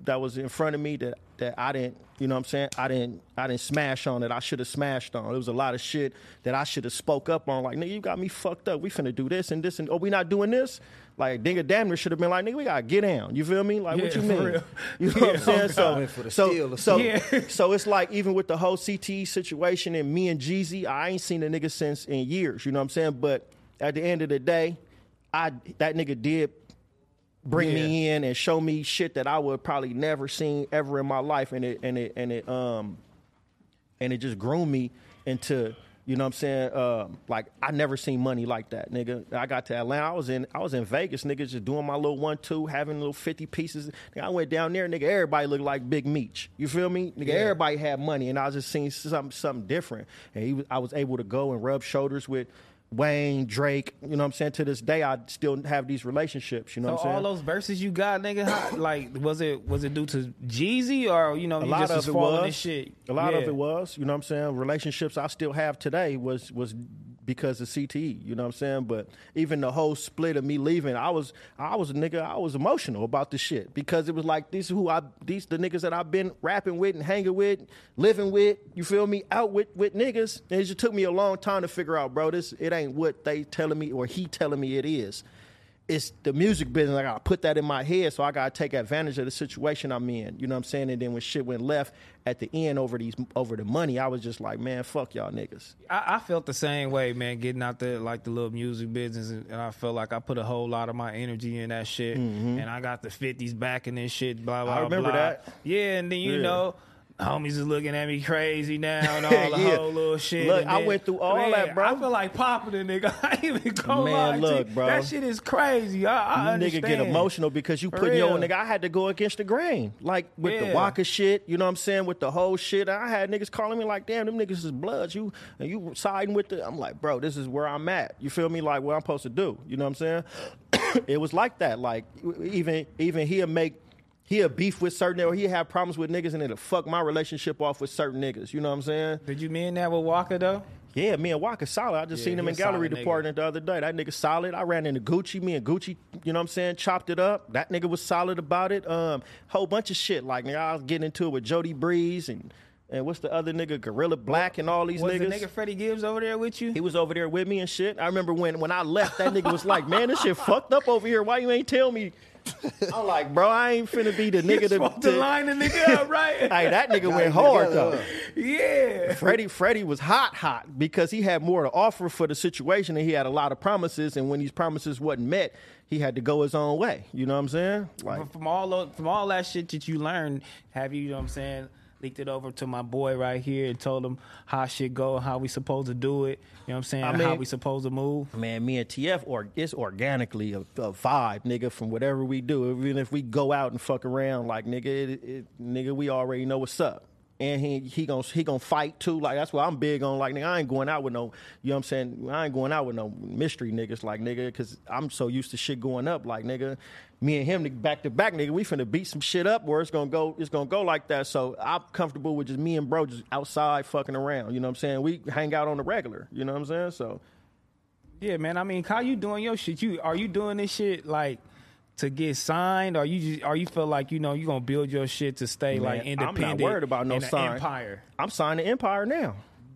Speaker 2: that was in front of me that that I didn't, you know what I'm saying? I didn't I didn't smash on that I should have smashed on. There was a lot of shit that I should have spoke up on. Like, nigga, you got me fucked up. We finna do this and this and oh, we not doing this? Like, nigga damn near should have been like, nigga, we gotta get down. You feel me? Like,
Speaker 1: Yeah,
Speaker 2: what you
Speaker 1: for
Speaker 2: mean?
Speaker 1: real.
Speaker 2: You know
Speaker 1: Yeah,
Speaker 2: what I'm saying?
Speaker 1: oh,
Speaker 2: So,
Speaker 3: God. For the
Speaker 2: so,
Speaker 3: steal or
Speaker 2: so,
Speaker 1: something.
Speaker 2: so it's like even with the whole C T E situation and me and Jeezy, I ain't seen a nigga since in years. You know what I'm saying? But at the end of the day, I that nigga did bring
Speaker 1: Yeah.
Speaker 2: me in and show me shit that I would probably never seen ever in my life, and it and it and it um and it just groomed me into, you know what I'm saying, um like I never seen money like that, nigga. I got to Atlanta, I was in I was in Vegas, nigga, just doing my little one two, having little fifty pieces. Nigga, I went down there, nigga, everybody looked like Big Meech. You feel me? Nigga,
Speaker 1: Yeah.
Speaker 2: everybody had money, and I was just seeing something something different. And he was, I was able to go and rub shoulders with Wayne, Drake, you know what I'm saying? To this day, I still have these relationships, you know
Speaker 1: So
Speaker 2: what I'm saying?
Speaker 1: all those verses you got, nigga, how, like was it was it due to Jeezy or you know
Speaker 2: A
Speaker 1: you
Speaker 2: lot
Speaker 1: just
Speaker 2: of
Speaker 1: was
Speaker 2: it
Speaker 1: following
Speaker 2: was.
Speaker 1: this shit?
Speaker 2: A lot
Speaker 1: Yeah.
Speaker 2: of it was, you know what I'm saying? Relationships I still have today was was because of C T E, you know what I'm saying? But even the whole split of me leaving, I was I was a nigga, I was emotional about the shit because it was like these who I these the niggas that I've been rapping with and hanging with, living with, you feel me, out with with niggas. And it just took me a long time to figure out, bro, this it ain't what they telling me or he telling me it is. It's the music business. I gotta put that in my head, so I gotta take advantage of the situation I'm in. You know what I'm saying? And then when shit went left at the end over these over the money, I was just like, man, fuck y'all niggas.
Speaker 1: I, I felt the same way, man. Getting out there like the little music business, and, and I felt like I put a whole lot of my energy in that shit, and I got the fifties back in this shit. Blah blah.
Speaker 2: I remember
Speaker 1: blah.
Speaker 2: that.
Speaker 1: Yeah, and then you
Speaker 2: Yeah.
Speaker 1: know. Homies is looking at me crazy now and all the
Speaker 2: Yeah.
Speaker 1: whole little shit.
Speaker 2: Look,
Speaker 1: and
Speaker 2: I
Speaker 1: then-
Speaker 2: went through all
Speaker 1: man,
Speaker 2: that, bro.
Speaker 1: I feel like popping a nigga. I ain't even gonna
Speaker 2: Man,
Speaker 1: lie to
Speaker 2: look,
Speaker 1: you.
Speaker 2: bro.
Speaker 1: That shit is crazy. I, I
Speaker 2: Nigga
Speaker 1: understand.
Speaker 2: get emotional because you
Speaker 1: For
Speaker 2: putting your
Speaker 1: real.
Speaker 2: nigga. I had to go against the grain, like with the
Speaker 1: Yeah.
Speaker 2: Waka shit. You know what I'm saying? With the whole shit, I had niggas calling me like, "Damn, them niggas is bloods." You and you siding with the. I'm like, bro, this is where I'm at. You feel me? Like what I'm supposed to do. You know what I'm saying? It was like that. Like even even he'll make. He'll beef with certain, or he'll have problems with niggas, and it'll fuck my relationship off with certain niggas. You know what I'm saying?
Speaker 1: Did you mean that with Walker though?
Speaker 2: Yeah, me and Waka solid. I just
Speaker 1: Yeah,
Speaker 2: seen him
Speaker 1: he
Speaker 2: in
Speaker 1: a
Speaker 2: gallery
Speaker 1: solid nigga.
Speaker 2: department the other day. That nigga solid. I ran into Gucci. Me and Gucci, you know what I'm saying, chopped it up. That nigga was solid about it. Um, whole bunch of shit. Like, nigga, I was getting into it with Jody Breeze and and what's the other nigga, Gorilla Black and all these
Speaker 1: Was
Speaker 2: niggas.
Speaker 1: the nigga Freddie Gibbs over there with you?
Speaker 2: He was over there with me and shit. I remember when when I left, that nigga was like, man, this shit fucked up over here. Why you ain't tell me? I'm like, bro, I ain't finna be the nigga
Speaker 1: You
Speaker 2: to,
Speaker 1: supposed to
Speaker 2: to
Speaker 1: line the nigga up, right?
Speaker 2: Hey, that nigga
Speaker 3: Got
Speaker 2: went
Speaker 3: him
Speaker 2: hard
Speaker 3: together,
Speaker 2: though.
Speaker 3: huh?
Speaker 1: Yeah.
Speaker 2: Freddie, Freddie was hot, hot because he had more to offer for the situation, and he had a lot of promises. And when these promises wasn't met, he had to go his own way. You know what I'm saying? Like,
Speaker 1: From- from all tho- from all that shit that you learned, have you, you know what I'm saying, leaked it over to my boy right here and told him how shit go, how we supposed to do it, you know what I'm saying,
Speaker 2: I
Speaker 1: how
Speaker 2: mean-
Speaker 1: we supposed to move?
Speaker 2: man, me and T F, or it's organically a, a vibe, nigga. From whatever we do, even if we go out and fuck around, like nigga, it, it, nigga, we already know what's up. And he he gonna he gonna fight too. Like that's what I'm big on. Like nigga, I ain't going out with no, you know what I'm saying. I ain't going out with no mystery niggas. Like nigga, because I'm so used to shit going up. Like nigga, me and him back to back, nigga. We finna beat some shit up where it's gonna go. It's gonna go like that. So I'm comfortable with just me and bro just outside fucking around. You know what I'm saying. We hang out on the regular. You know what I'm saying. So.
Speaker 1: Yeah, man, I mean, how you doing your shit? You Are you doing this shit, like, to get signed, or you just, or you feel like, you know, you going to build your shit to stay,
Speaker 2: Man,
Speaker 1: like,
Speaker 2: I'm
Speaker 1: independent?
Speaker 2: not worried about no
Speaker 1: in an
Speaker 2: sign.
Speaker 1: empire?
Speaker 2: I'm signing Empire now.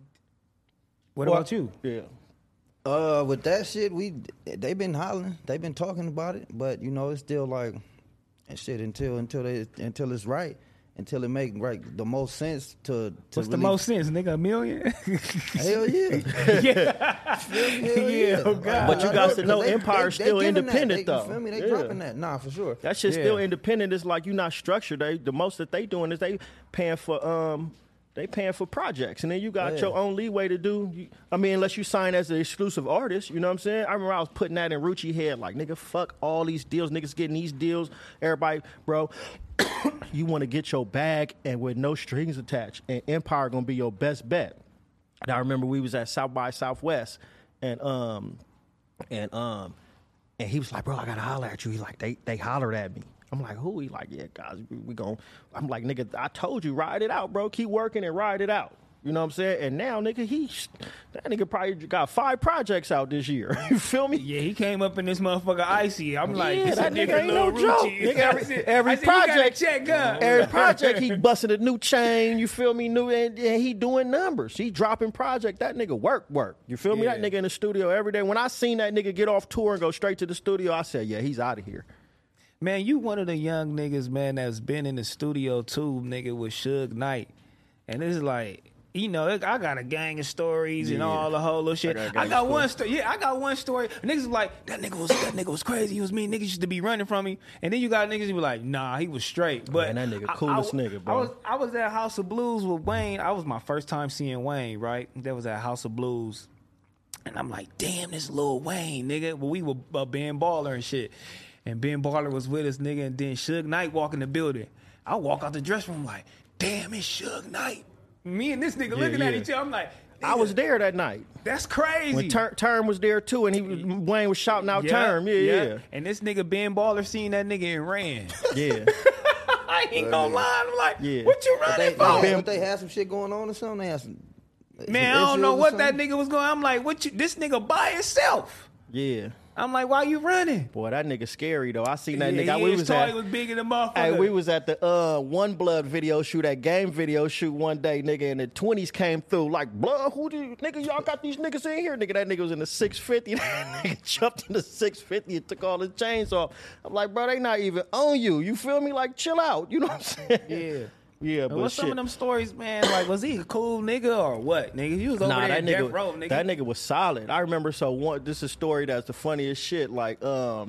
Speaker 1: What
Speaker 3: Well,
Speaker 1: about you?
Speaker 2: Yeah.
Speaker 3: Uh, with that shit, we they been hollering, they been talking about it, but you know it's still like and shit until until they until it's right, until it make right the most sense to. to
Speaker 1: What's the
Speaker 3: really-
Speaker 1: most sense, nigga? A million?
Speaker 3: Hell yeah,
Speaker 1: yeah.
Speaker 3: hell
Speaker 1: Yeah, oh, God.
Speaker 2: But you got to know
Speaker 3: They-
Speaker 2: Empire's
Speaker 3: they-
Speaker 2: still
Speaker 3: they giving
Speaker 2: independent,
Speaker 3: that. They,
Speaker 2: though.
Speaker 3: You feel me? They
Speaker 2: Yeah.
Speaker 3: dropping that, nah, for sure.
Speaker 2: That shit's
Speaker 1: Yeah.
Speaker 2: still independent. It's like you're not structured. They the most that they doing is they paying for um they paying for projects, and then you got
Speaker 3: Yeah.
Speaker 2: your own leeway to do. you- I mean, unless you sign as an exclusive artist, you know what I'm saying? I remember I was putting that in Rucci head, like nigga, fuck all these deals, niggas getting these deals. Everybody, bro, you want to get your bag and with no strings attached, and Empire gonna be your best bet. And I remember we was at South by Southwest, and um and um and he was like, bro, I gotta holler at you. He like, they they hollered at me. I'm like, who? He like, yeah, guys, we, we gon' I'm like, nigga, I told you, ride it out, bro. Keep working and ride it out. You know what I'm saying? And now, nigga, he that nigga probably got five projects out this year. You feel me?
Speaker 1: Yeah, he came up in this motherfucker icy. I'm like,
Speaker 2: Yeah,
Speaker 1: this
Speaker 2: that
Speaker 1: a
Speaker 2: nigga
Speaker 1: nigga
Speaker 2: ain't
Speaker 1: Lil
Speaker 2: no joke.
Speaker 1: Rucci.
Speaker 2: Nigga, every-
Speaker 1: I said-
Speaker 2: every
Speaker 1: I said, you gotta
Speaker 2: project-
Speaker 1: check gun.
Speaker 2: Every project he busted a new chain, you feel me? New and, and he doing numbers. He dropping project. That nigga work work. You feel me?
Speaker 1: Yeah.
Speaker 2: That nigga in the studio every day. When I seen that nigga get off tour and go straight to the studio, I said, yeah, he's out of here.
Speaker 1: Man, you one of the young niggas, man, that's been in the studio too, nigga, with Suge Knight. And it's like, you know, I got a gang of stories and
Speaker 2: Yeah.
Speaker 1: all the whole little shit.
Speaker 2: I got a
Speaker 1: I
Speaker 2: gang
Speaker 1: got,
Speaker 2: of
Speaker 1: one story. Yeah, I got one story. Niggas was like, that nigga was that nigga was crazy. He was me. Niggas used to be running from me. And then you got niggas who be like, nah, he was straight. But
Speaker 2: Man, that nigga
Speaker 1: I-
Speaker 2: coolest
Speaker 1: I,
Speaker 2: nigga, bro.
Speaker 1: I was I was at House of Blues with Wayne. I was my first time seeing Wayne, right? That was at House of Blues. And I'm like, damn, this Lil Wayne, nigga. Well, we were uh, Ben Baller and shit. And Ben Baller was with us, nigga. And then Suge Knight walk in the building. I walk out the dressing room like, damn, it's Suge Knight. Me and this nigga
Speaker 2: Yeah,
Speaker 1: looking at
Speaker 2: yeah.
Speaker 1: each other. I'm like,
Speaker 2: I was there that night.
Speaker 1: that's crazy.
Speaker 2: When Ter- Term was there too, and he was, Wayne was shouting out Term. Yeah, yeah,
Speaker 1: And this nigga Ben Baller seen that nigga and ran.
Speaker 2: yeah.
Speaker 1: I ain't gonna lie. I'm like,
Speaker 2: Yeah.
Speaker 1: what you
Speaker 3: But they,
Speaker 1: running for?
Speaker 3: they, but they had some shit going on or something. They had some.
Speaker 1: Man, I don't know what that nigga was going. I'm like, what you? This nigga by himself.
Speaker 2: Yeah.
Speaker 1: I'm like, why you running?
Speaker 2: Boy, that nigga scary though. I seen that
Speaker 1: yeah,
Speaker 2: nigga.
Speaker 1: He
Speaker 2: we
Speaker 1: was
Speaker 2: was
Speaker 1: tall,
Speaker 2: at,
Speaker 1: he was big in the motherfucker.
Speaker 2: hey, we was at the uh One Blood video shoot, that game video shoot one day, nigga, and the twenties came through like, blood, who do you, nigga, y'all got these niggas in here? Nigga, that nigga was in the six fifty. That nigga jumped in the six fifty and took all his chains off. I'm like, bro, they not even on you. You feel me? Like, chill out. You know what I'm saying?
Speaker 1: Yeah.
Speaker 2: Yeah, but
Speaker 1: What's
Speaker 2: shit.
Speaker 1: some of them stories, man? Like, was he a cool nigga or what, nigga? You was over
Speaker 2: Nah,
Speaker 1: there
Speaker 2: that
Speaker 1: in
Speaker 2: nigga,
Speaker 1: death row, nigga.
Speaker 2: that nigga was solid. I remember. So one, this is a story that's the funniest shit. Like, um,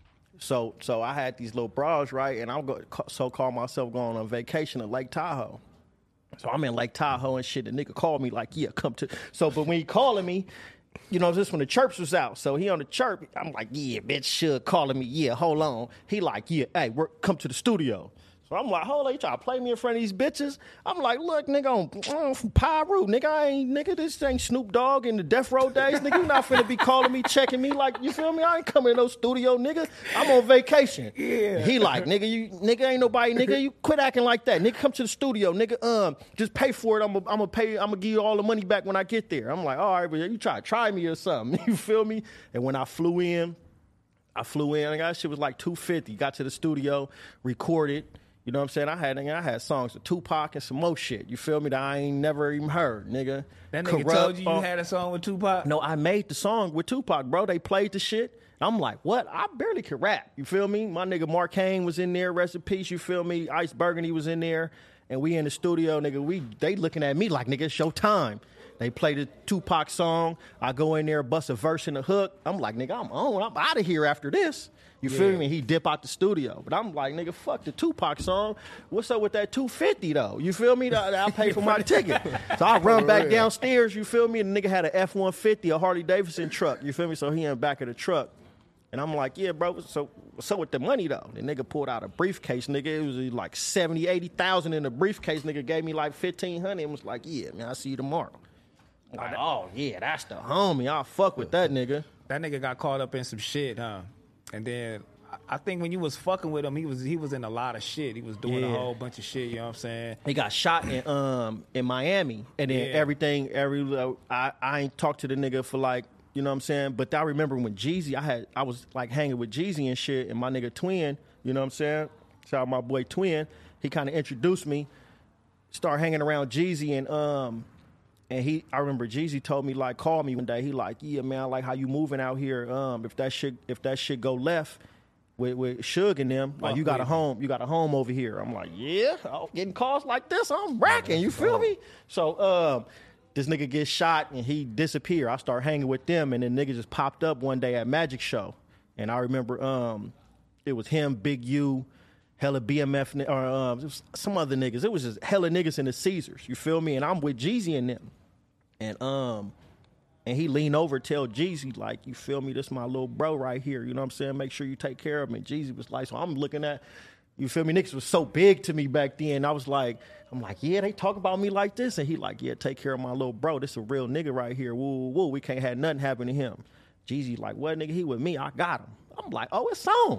Speaker 2: so so I had these little bras, right, and I'm go so call myself going on vacation at Lake Tahoe. So I'm in Lake Tahoe and shit. The nigga called me like, yeah, come to. So, but when he calling me, you know, this when the chirps was out. So he on the chirp. I'm like, yeah, bitch, Suge calling me. Yeah, hold on. He like, yeah, hey, we're, come to the studio. So I'm like, hold on, you trying to play me in front of these bitches? I'm like, look, nigga, I'm, I'm from Pyru. Nigga, I ain't, nigga, this ain't Snoop Dogg in the Death Row days. Nigga, you not finna be calling me, checking me. Like, you feel me? I ain't coming to no studio, nigga. I'm on vacation.
Speaker 1: Yeah.
Speaker 2: He like, nigga, you, nigga, ain't nobody, nigga, you quit acting like that. Nigga, come to the studio, nigga, um, just pay for it. I'm gonna I'm gonna pay, I'm gonna give you all the money back when I get there. I'm like, all right, but you try to try me or something. You feel me? And when I flew in, I flew in, and that shit was like two fifty. Got to the studio, recorded. You know what I'm saying? I had I had songs with Tupac and some more shit. You feel me? That I ain't never even heard, nigga.
Speaker 1: That nigga
Speaker 2: Corrupt,
Speaker 1: told you you
Speaker 2: uh,
Speaker 1: had a song with Tupac?
Speaker 2: No, I made the song with Tupac, bro. They played the shit. I'm like, what? I barely could rap. You feel me? My nigga Mark Kane was in there, rest in peace. You feel me? Ice Burgundy was in there. And we in the studio, nigga. We They looking at me like, nigga, it's your time. They play the Tupac song. I go in there, bust a verse and a hook. I'm like, nigga, I'm on. I'm out of here after this. You feel
Speaker 1: Yeah.
Speaker 2: me? He dip out the studio. But I'm like, nigga, fuck the Tupac song. What's up with that two fifty though? You feel me? I, I pay for my ticket. So I run back downstairs, you feel me? And the nigga had an F one fifty, a Harley Davidson truck. You feel me? So he in the back of the truck. And I'm like, yeah, bro, so what's up with the money though? The nigga pulled out a briefcase, nigga. It was like seventy, eighty thousand in the briefcase. Nigga gave me like fifteen hundred and was like, yeah, man, I'll see you tomorrow. I'm like, oh yeah, that's the homie. I'll fuck with that nigga.
Speaker 1: That nigga got caught up in some shit, huh? And then I- I think when you was fucking with him, he was he was in a lot of shit. He was doing a
Speaker 2: Yeah.
Speaker 1: whole bunch of shit. You know what I'm saying?
Speaker 2: He got shot in um in Miami, and then
Speaker 1: Yeah.
Speaker 2: everything. Every uh, I I ain't talked to the nigga for like, you know what I'm saying. But I remember when Jeezy, I had I was like hanging with Jeezy and shit, and my nigga Twin, you know what I'm saying. Shout out my boy Twin. He kind of introduced me. Start hanging around Jeezy, and um and he I remember Jeezy told me like, call me one day. He like, yeah man, I like how you moving out here. Um if that shit if that shit go left with with Suge and them, like
Speaker 1: Fuck
Speaker 2: you got a
Speaker 1: with me.
Speaker 2: home, you got a home over here. I'm like, yeah, I'm getting calls like this, I'm racking. You feel me? So um, this nigga gets shot and he disappear. I start hanging with them, and then nigga just popped up one day at Magic Show, and I remember um, it was him, Big U, hella B M F, ni- or um, it was some other niggas. It was just hella niggas in the Caesars. You feel me? And I'm with Jeezy and them, and um. And he leaned over, tell Jeezy, like, you feel me? This my little bro right here. You know what I'm saying? Make sure you take care of him. And Jeezy was like, so I'm looking at, you feel me? Niggas was so big to me back then. I was like, I'm like, yeah, they talk about me like this. And he like, yeah, take care of my little bro. This a real nigga right here. Woo, woo, woo. We can't have nothing happen to him. Jeezy like, what, nigga? He with me. I got him. I'm like, oh, it's on.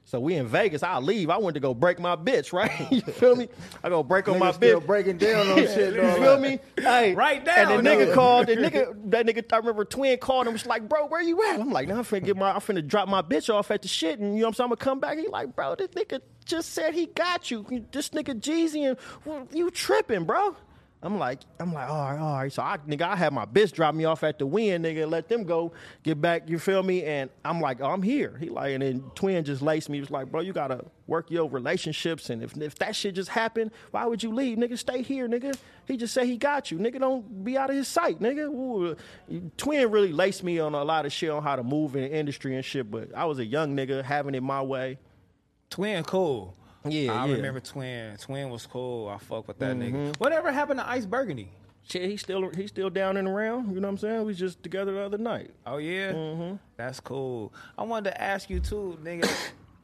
Speaker 2: So we in Vegas. I leave. I went to go break my bitch, right? You feel me? I go break on
Speaker 3: Niggas
Speaker 2: my
Speaker 3: still
Speaker 2: bitch.
Speaker 3: breaking down on shit.
Speaker 2: You
Speaker 3: dog.
Speaker 2: feel me? Hey,
Speaker 1: Right down,
Speaker 2: And the nigga
Speaker 1: though.
Speaker 2: called. The nigga, that nigga. I remember Twin called and was like, "Bro, where you at?" I'm like, "Nah, I'm finna get my. I'm finna drop my bitch off at the shit, and you know what I'm saying. I'm gonna come back." He like, "Bro, this nigga just said he got you. This nigga Jeezy and well, you tripping, bro." I'm like, I'm like, all right, all right. So I, nigga, I had my bitch drop me off at the Win, nigga, and let them go get back. You feel me? And I'm like, oh, I'm here. He like, and then Twin just laced me. He was like, bro, you gotta work your relationships, and if if that shit just happened, why would you leave, nigga? Stay here, nigga. He just said he got you, nigga. Don't be out of his sight, nigga. Ooh. Twin really laced me on a lot of shit on how to move in the industry and shit. But I was a young nigga having it my way.
Speaker 1: Twin cool.
Speaker 2: Yeah,
Speaker 1: I
Speaker 2: yeah.
Speaker 1: remember Twin. Twin was cool. I fuck with that
Speaker 2: Mm-hmm.
Speaker 1: nigga. Whatever happened to Ice Burgundy?
Speaker 2: Shit, he's still he's still down and around. You know what I'm saying? We was just together the other night.
Speaker 1: Oh yeah, mm-hmm. That's cool. I wanted to ask you too, nigga,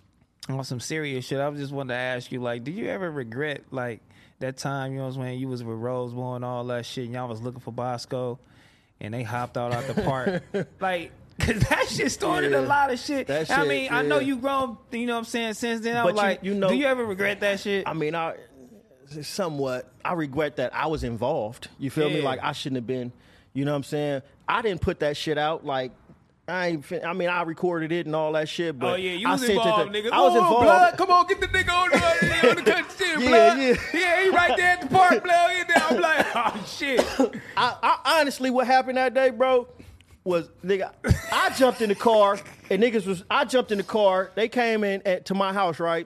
Speaker 1: on some serious shit. I was just wanted to ask you, like, did you ever regret like that time? You know what I'm saying? You was with Rosebo and all that shit, and y'all was looking for Bosco, and they hopped out out the park, like. Cause that shit started
Speaker 2: Yeah.
Speaker 1: a lot of shit.
Speaker 2: That
Speaker 1: I
Speaker 2: shit,
Speaker 1: mean, I know
Speaker 2: yeah.
Speaker 1: you grown, you know what I'm saying, since then. I
Speaker 2: But
Speaker 1: was
Speaker 2: you-
Speaker 1: like,
Speaker 2: you know-
Speaker 1: do you ever regret that shit?
Speaker 2: I mean, I somewhat. I regret that I was involved. You feel me?
Speaker 1: Yeah.
Speaker 2: Like I shouldn't have been. You know what I'm saying? I didn't put that shit out. Like I ain't. fin- I mean, I recorded it and all that shit. But
Speaker 1: Oh yeah, you
Speaker 2: I
Speaker 1: was
Speaker 2: sent it to-
Speaker 1: involved, nigga.
Speaker 2: I was
Speaker 1: oh,
Speaker 2: involved.
Speaker 1: Blood, come on, get the nigga on the, on the cut shit,
Speaker 2: Yeah,
Speaker 1: blood.
Speaker 2: yeah.
Speaker 1: yeah, he right there at the park, blood. He there. I'm like, oh shit.
Speaker 2: I, I honestly, what happened that day, bro, was nigga. I jumped in the car and niggas was. I jumped in the car. They came in at, to my house, right?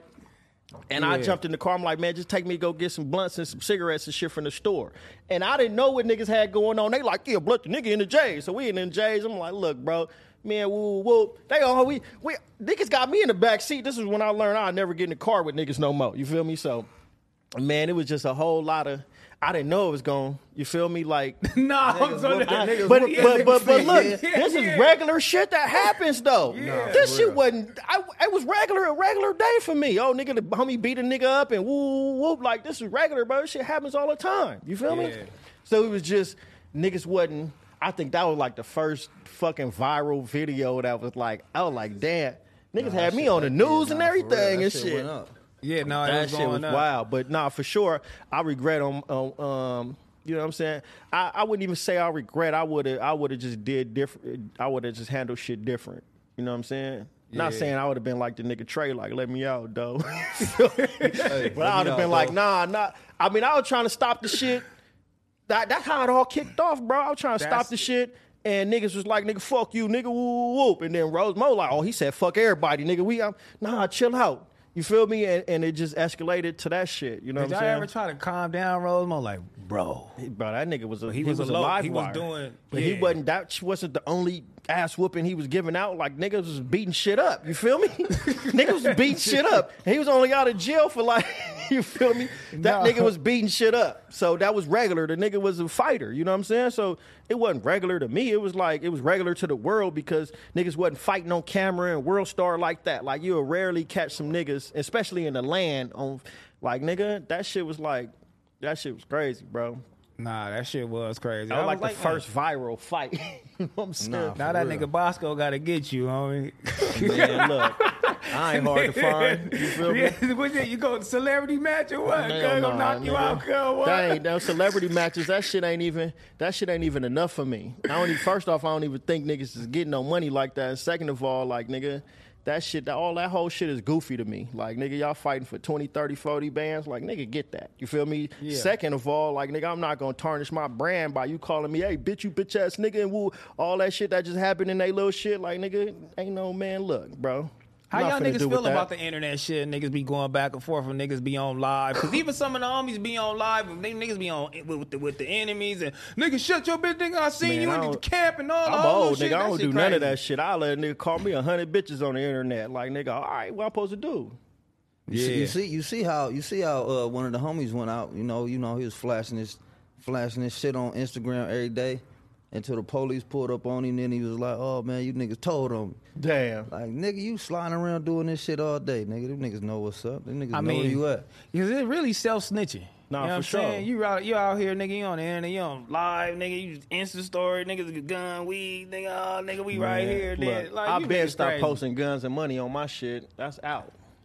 Speaker 2: And I
Speaker 1: Yeah.
Speaker 2: jumped in the car. I'm like, man, just take me to go get some blunts and some cigarettes and shit from the store. And I didn't know what niggas had going on. They like, yeah, blunt the nigga in the J's. So we in the J's. I'm like, look, bro, man, woo, woo. They all we we niggas got me in the back seat. This is when I learned I'd never get in the car with niggas no more. You feel me? So, man, it was just a whole lot of. I didn't know it was going. You feel me? Like.
Speaker 1: nah, I'm so
Speaker 3: whoop that niggas
Speaker 2: But,
Speaker 3: whoop
Speaker 2: but,
Speaker 3: that
Speaker 2: but,
Speaker 3: nigga
Speaker 2: but
Speaker 3: feet,
Speaker 2: look,
Speaker 3: yeah.
Speaker 2: this is
Speaker 1: Yeah.
Speaker 2: regular shit that happens though.
Speaker 1: Yeah.
Speaker 2: This
Speaker 3: for
Speaker 2: shit
Speaker 3: real.
Speaker 2: wasn't. I, it was regular, a regular day for me. Oh, nigga, the homie beat a nigga up and woo, whoop. Like this is regular, bro. This shit happens all the time. You feel me?
Speaker 1: Yeah.
Speaker 2: So it was just niggas wasn't. I think that was like the first fucking viral video that was like. I was like, damn, niggas had me on the news and everything and shit.
Speaker 1: Yeah, no, it
Speaker 2: That
Speaker 1: was
Speaker 2: shit
Speaker 1: going
Speaker 2: was
Speaker 1: up.
Speaker 2: wild, but nah, for sure, I regret on, on um, you know what I'm saying. I, I wouldn't even say I regret. I would have, I would have just did different. I would have just handled shit different. You know what I'm saying? Not
Speaker 1: Yeah.
Speaker 2: saying I would have been like the nigga Trey, like let me out, though. but I would have
Speaker 3: out,
Speaker 2: been like,
Speaker 3: though.
Speaker 2: nah, nah. I mean, I was trying to stop the shit. That that's how it all kicked off, bro. I was trying to
Speaker 1: That's-
Speaker 2: stop the shit. And niggas was like, nigga, fuck you, nigga, whoop, whoop. And then Rose Mo like, oh, he said, fuck everybody, nigga. We, um, nah, chill out. You feel me? And, and it just escalated to that shit. You know
Speaker 1: Did
Speaker 2: what
Speaker 1: y'all
Speaker 2: I'm
Speaker 1: ever
Speaker 2: saying?
Speaker 1: try to calm down, Rosemo? Like, bro,
Speaker 2: Bro, that nigga was a
Speaker 1: he
Speaker 2: he,
Speaker 1: was
Speaker 2: was,
Speaker 1: a
Speaker 2: a
Speaker 1: low-
Speaker 2: live
Speaker 1: he was
Speaker 2: wire.
Speaker 1: doing-
Speaker 2: but he
Speaker 1: yeah.
Speaker 2: wasn't. That wasn't the only ass whooping he was giving out. Like niggas was beating shit up. You feel me? Niggas was beating shit up. And he was only out of jail for like. You feel me? That
Speaker 1: No.
Speaker 2: nigga was beating shit up. So that was regular. The nigga was a fighter. You know what I'm saying? So it wasn't regular to me. It was like it was regular to the world because niggas wasn't fighting on camera and World Star like that. Like you'll rarely catch some niggas, especially in the land on like nigga. That shit was like that shit was crazy, bro.
Speaker 1: nah, that shit was crazy.
Speaker 2: That was like the
Speaker 1: man,
Speaker 2: first viral fight. You know what I'm saying?
Speaker 3: Nah.
Speaker 1: Now that
Speaker 3: For real.
Speaker 1: nigga Bosco got to get you, homie.
Speaker 2: Man, look, I ain't hard to find. You feel me?
Speaker 1: Yeah, what you, you go to celebrity match or what?
Speaker 2: Hell
Speaker 1: Cuz
Speaker 2: nah,
Speaker 1: gonna knock you
Speaker 2: nigga.
Speaker 1: out, cuz what?
Speaker 2: That ain't those celebrity matches. That shit ain't even. That shit ain't even enough for me. I don't even. First off, I don't even think niggas is getting no money like that. And second of all, like nigga, that shit. That, all that whole shit is goofy to me. Like nigga, y'all fighting for twenty, thirty, forty bands. Like nigga, get that. You feel me?
Speaker 1: Yeah.
Speaker 2: Second of all, like nigga, I'm not gonna tarnish my brand by you calling me, hey bitch, you bitch ass nigga, and woo, all that shit that just happened in they little shit. Like nigga, ain't no man. Look, bro.
Speaker 1: How
Speaker 2: I'm not
Speaker 1: y'all
Speaker 2: finna
Speaker 1: niggas
Speaker 2: do
Speaker 1: feel
Speaker 2: with that.
Speaker 1: about the internet shit? Niggas be going back and forth and niggas be on live. Cause even some of the homies be on live and they niggas be on with the, with the enemies and nigga shut your bitch nigga. I seen
Speaker 2: Man,
Speaker 1: you
Speaker 2: I
Speaker 1: in the
Speaker 2: don't-
Speaker 1: camp and all
Speaker 2: I'm
Speaker 1: all
Speaker 2: old,
Speaker 1: that shit.
Speaker 2: nigga. I
Speaker 1: That
Speaker 2: don't
Speaker 1: shit
Speaker 2: do none of
Speaker 1: crazy.
Speaker 2: that shit. I let a nigga call me a hundred bitches on the internet. Like, nigga, all right, what I'm supposed to do?
Speaker 3: You see,
Speaker 1: Yeah.
Speaker 3: you see, you see how you see how uh, one of the homies went out. You know, you know, he was flashing this, flashing this shit on Instagram every day, until the police pulled up on him. Then he was like, "Oh man, you niggas told on me."
Speaker 2: Damn.
Speaker 3: Like nigga, you sliding around doing this shit all day, nigga. Them niggas know what's up. Them niggas
Speaker 1: I
Speaker 3: know where
Speaker 1: mean,
Speaker 3: you at.
Speaker 1: Cause it really self snitching.
Speaker 2: Nah,
Speaker 1: you know
Speaker 2: for
Speaker 1: what I'm
Speaker 2: sure.
Speaker 1: saying? You out, you out here, nigga. You on the internet, you on live, nigga. You just Insta story, niggas get gun, weed, nigga. Oh, nigga, we right
Speaker 2: Man,
Speaker 1: here.
Speaker 2: look,
Speaker 1: Then, like,
Speaker 2: I
Speaker 1: you
Speaker 2: been
Speaker 1: niggas
Speaker 2: start
Speaker 1: crazy.
Speaker 2: posting guns and money on my shit. That's out.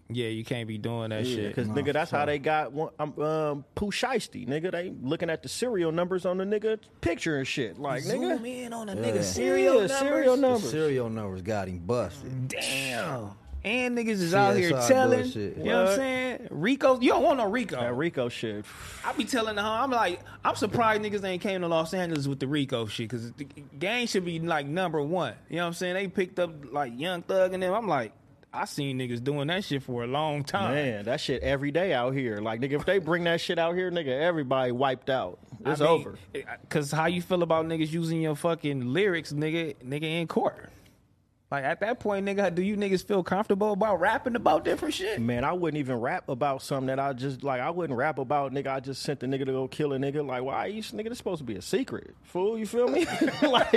Speaker 1: Yeah, you can't be doing that
Speaker 2: Yeah,
Speaker 1: shit.
Speaker 2: because
Speaker 3: Nah,
Speaker 2: nigga, that's
Speaker 3: fuck.
Speaker 2: how they got one, um, um, Pooh Shiesty, nigga. They looking at the serial numbers on the nigga picture and shit. Like,
Speaker 1: Zoom
Speaker 2: nigga,
Speaker 1: in on a
Speaker 3: Yeah.
Speaker 1: nigga serial
Speaker 2: Yeah,
Speaker 1: numbers.
Speaker 2: serial
Speaker 3: The
Speaker 2: numbers.
Speaker 3: serial numbers got him busted.
Speaker 1: Damn. And niggas is out here
Speaker 3: C S I
Speaker 1: telling,
Speaker 3: bullshit.
Speaker 1: you know what I'm
Speaker 2: What?
Speaker 1: saying? Rico, you don't want no Rico.
Speaker 2: That Rico shit.
Speaker 1: I be telling the I'm like, I'm surprised niggas ain't came to Los Angeles with the Rico shit, because the gang should be like number one. You know what I'm saying? They picked up like Young Thug and them. I'm like, I seen niggas doing that shit for a long time.
Speaker 2: Man, that shit every day out here. Like, nigga, if they bring that shit out here, nigga, everybody wiped out. It's
Speaker 1: I mean,
Speaker 2: over.
Speaker 1: Cause how you feel about niggas using your fucking lyrics, nigga, nigga in court? Like at that point, nigga, do you niggas feel comfortable about rapping about different shit?
Speaker 2: Man, I wouldn't even rap about something that I just like. I wouldn't rap about, nigga. I just sent the nigga to go kill a nigga. Like, why you nigga? This supposed to be a secret, fool. You feel me? Like,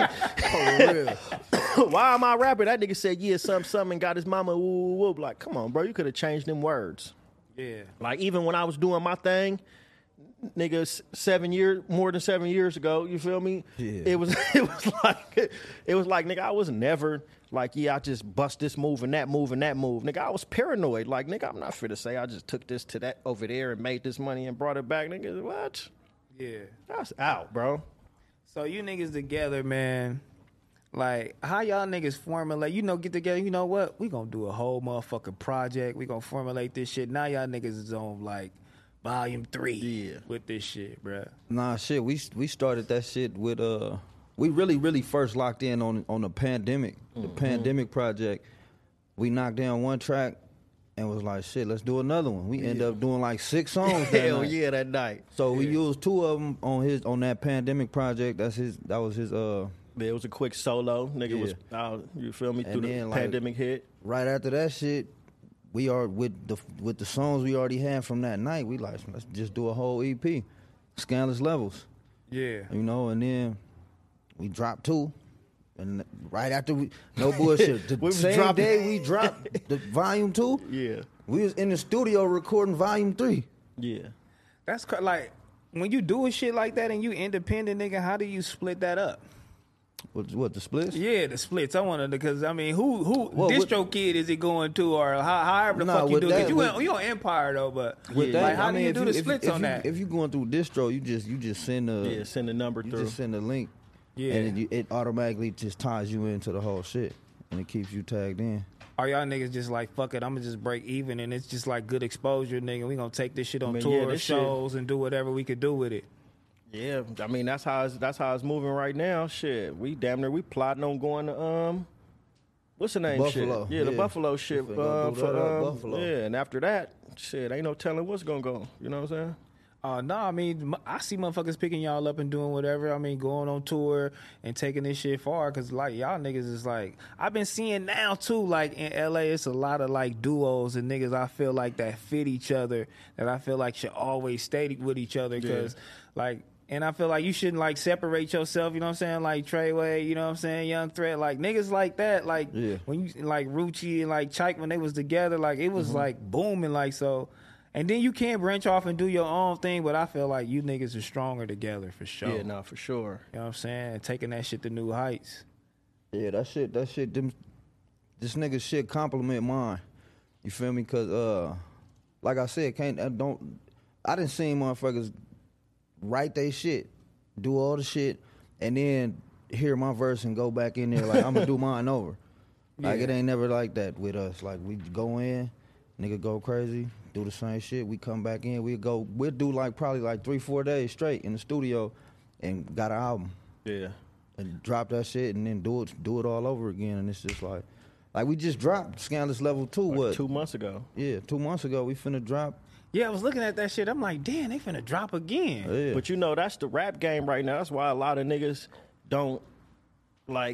Speaker 2: why am I rapping? That nigga said, yeah, something, something, and got his mama woo woo woo. Like, come on, bro. You could have changed them words.
Speaker 1: Yeah.
Speaker 2: Like, even when I was doing my thing, nigga, s- seven years, more than seven years ago, you feel me?
Speaker 3: Yeah.
Speaker 2: It was, it was like, it was like, nigga, I was never like, yeah, I just bust this move and that move and that move. Nigga, I was paranoid. Like, nigga, I'm not fit to say I just took this to that over there and made this money and brought it back. Nigga, what?
Speaker 1: Yeah.
Speaker 2: That's out, bro.
Speaker 1: So you niggas together, man. Like, how y'all niggas formulate? You know, get together. You know what? We gonna do a whole motherfucking project. We gonna formulate this shit. Now y'all niggas is on like volume three.
Speaker 2: Yeah.
Speaker 1: With this shit, bruh.
Speaker 3: Nah, shit. We we started that shit with uh. We really really first locked in on on the pandemic, the
Speaker 2: Mm-hmm.
Speaker 3: pandemic project. We knocked down one track, and was like, shit, let's do another one. We end up doing like six songs. that
Speaker 2: Hell
Speaker 3: night.
Speaker 2: yeah, that night.
Speaker 3: So we used two of them on his on that pandemic project. That's his. That was his. Uh,
Speaker 2: Yeah, it was a quick solo. Nigga was out, you feel me,
Speaker 3: And
Speaker 2: through the
Speaker 3: then, like,
Speaker 2: pandemic hit.
Speaker 3: right after that shit, we are with the with the songs we already had from that night. We like, let's just do a whole E P, Scandalous Levels.
Speaker 1: Yeah.
Speaker 3: You know, and then we dropped two. And right after we, no bullshit, the
Speaker 2: We was
Speaker 3: same
Speaker 2: dropping-
Speaker 3: day we dropped the volume two,
Speaker 2: Yeah.
Speaker 3: we was in the studio recording volume three.
Speaker 2: Yeah.
Speaker 1: That's cra- like when you do a shit like that and you independent, nigga. How do you split that up?
Speaker 3: What, what the splits?
Speaker 1: Yeah, the splits. I wanted to, because I mean, who who
Speaker 3: Well, with-
Speaker 1: distro kid is it going to, or how, however the
Speaker 3: Nah,
Speaker 1: fuck you
Speaker 3: with
Speaker 1: do it? 'Cause
Speaker 3: that-
Speaker 1: you
Speaker 3: with-
Speaker 1: in- you on Empire though, but
Speaker 3: With
Speaker 1: like,
Speaker 3: that,
Speaker 1: how
Speaker 3: I mean,
Speaker 1: do you
Speaker 3: if
Speaker 1: do the
Speaker 3: if
Speaker 1: splits
Speaker 3: if
Speaker 1: on
Speaker 3: you,
Speaker 1: that?
Speaker 3: If you going through distro, you just you just send a
Speaker 2: Yeah, send the number
Speaker 3: you
Speaker 2: through.
Speaker 3: just send a link,
Speaker 1: Yeah.
Speaker 3: and it, it automatically just ties you into the whole shit, and it keeps you tagged in.
Speaker 1: Are y'all niggas just like, fuck it, I'm gonna just break even and it's just like good exposure, nigga? We gonna take this shit on
Speaker 2: I mean, yeah,
Speaker 1: tour,
Speaker 2: this shit-
Speaker 1: shows, and do whatever we could do with it.
Speaker 2: Yeah, I mean that's how it's, that's how it's moving right now. Shit, we damn near we plotting on going to um, what's the name?
Speaker 3: Buffalo,
Speaker 2: Shit? Yeah, the
Speaker 3: yeah.
Speaker 2: Buffalo shit.
Speaker 3: We finna go
Speaker 2: Um,
Speaker 3: do
Speaker 2: for,
Speaker 3: that at
Speaker 2: um,
Speaker 3: Buffalo.
Speaker 2: Yeah, and after that, shit, ain't no telling what's gonna go. You know what I'm saying?
Speaker 1: Uh, no, I mean, m- I see motherfuckers picking y'all up and doing whatever. I mean, going on tour and taking this shit far. Cause like y'all niggas is like, I've been seeing now too. Like in L A, it's a lot of like duos and niggas I feel like that fit each other. That I feel like should always stay with each other. Cause like, and I feel like you shouldn't like separate yourself. You know what I'm saying? Like Treyway, you know what I'm saying? Young Threat, like niggas like that. Like
Speaker 3: Yeah.
Speaker 1: when you like Rucci and like Chike when they was together, like it was like booming. Like so. And then you can branch off and do your own thing, but I feel like you niggas are stronger together for sure.
Speaker 2: Yeah, no, for sure.
Speaker 1: You know what I'm saying? Taking that shit to new heights.
Speaker 3: Yeah, that shit, that shit, them, this nigga shit compliment mine. You feel me? Cause uh, like I said, can't I don't I didn't see motherfuckers write they shit, do all the shit, and then hear my verse and go back in there like I'm gonna do mine over. Like
Speaker 1: Yeah.
Speaker 3: it ain't never like that with us. Like we go in, nigga go crazy, do the same shit. We come back in, we go, we'll do like probably like three, four days straight in the studio, and got an album.
Speaker 2: Yeah.
Speaker 3: And drop that shit and then do it do it all over again, and it's just like like we just dropped Scandalous Level Two.
Speaker 2: Like
Speaker 3: what?
Speaker 2: two months ago.
Speaker 3: Yeah, two months ago we finna drop.
Speaker 1: Yeah, I was looking at that shit. I'm like, damn, they finna drop again.
Speaker 3: Yeah,
Speaker 2: But you know, that's the rap game right now. That's why a lot of niggas don't like.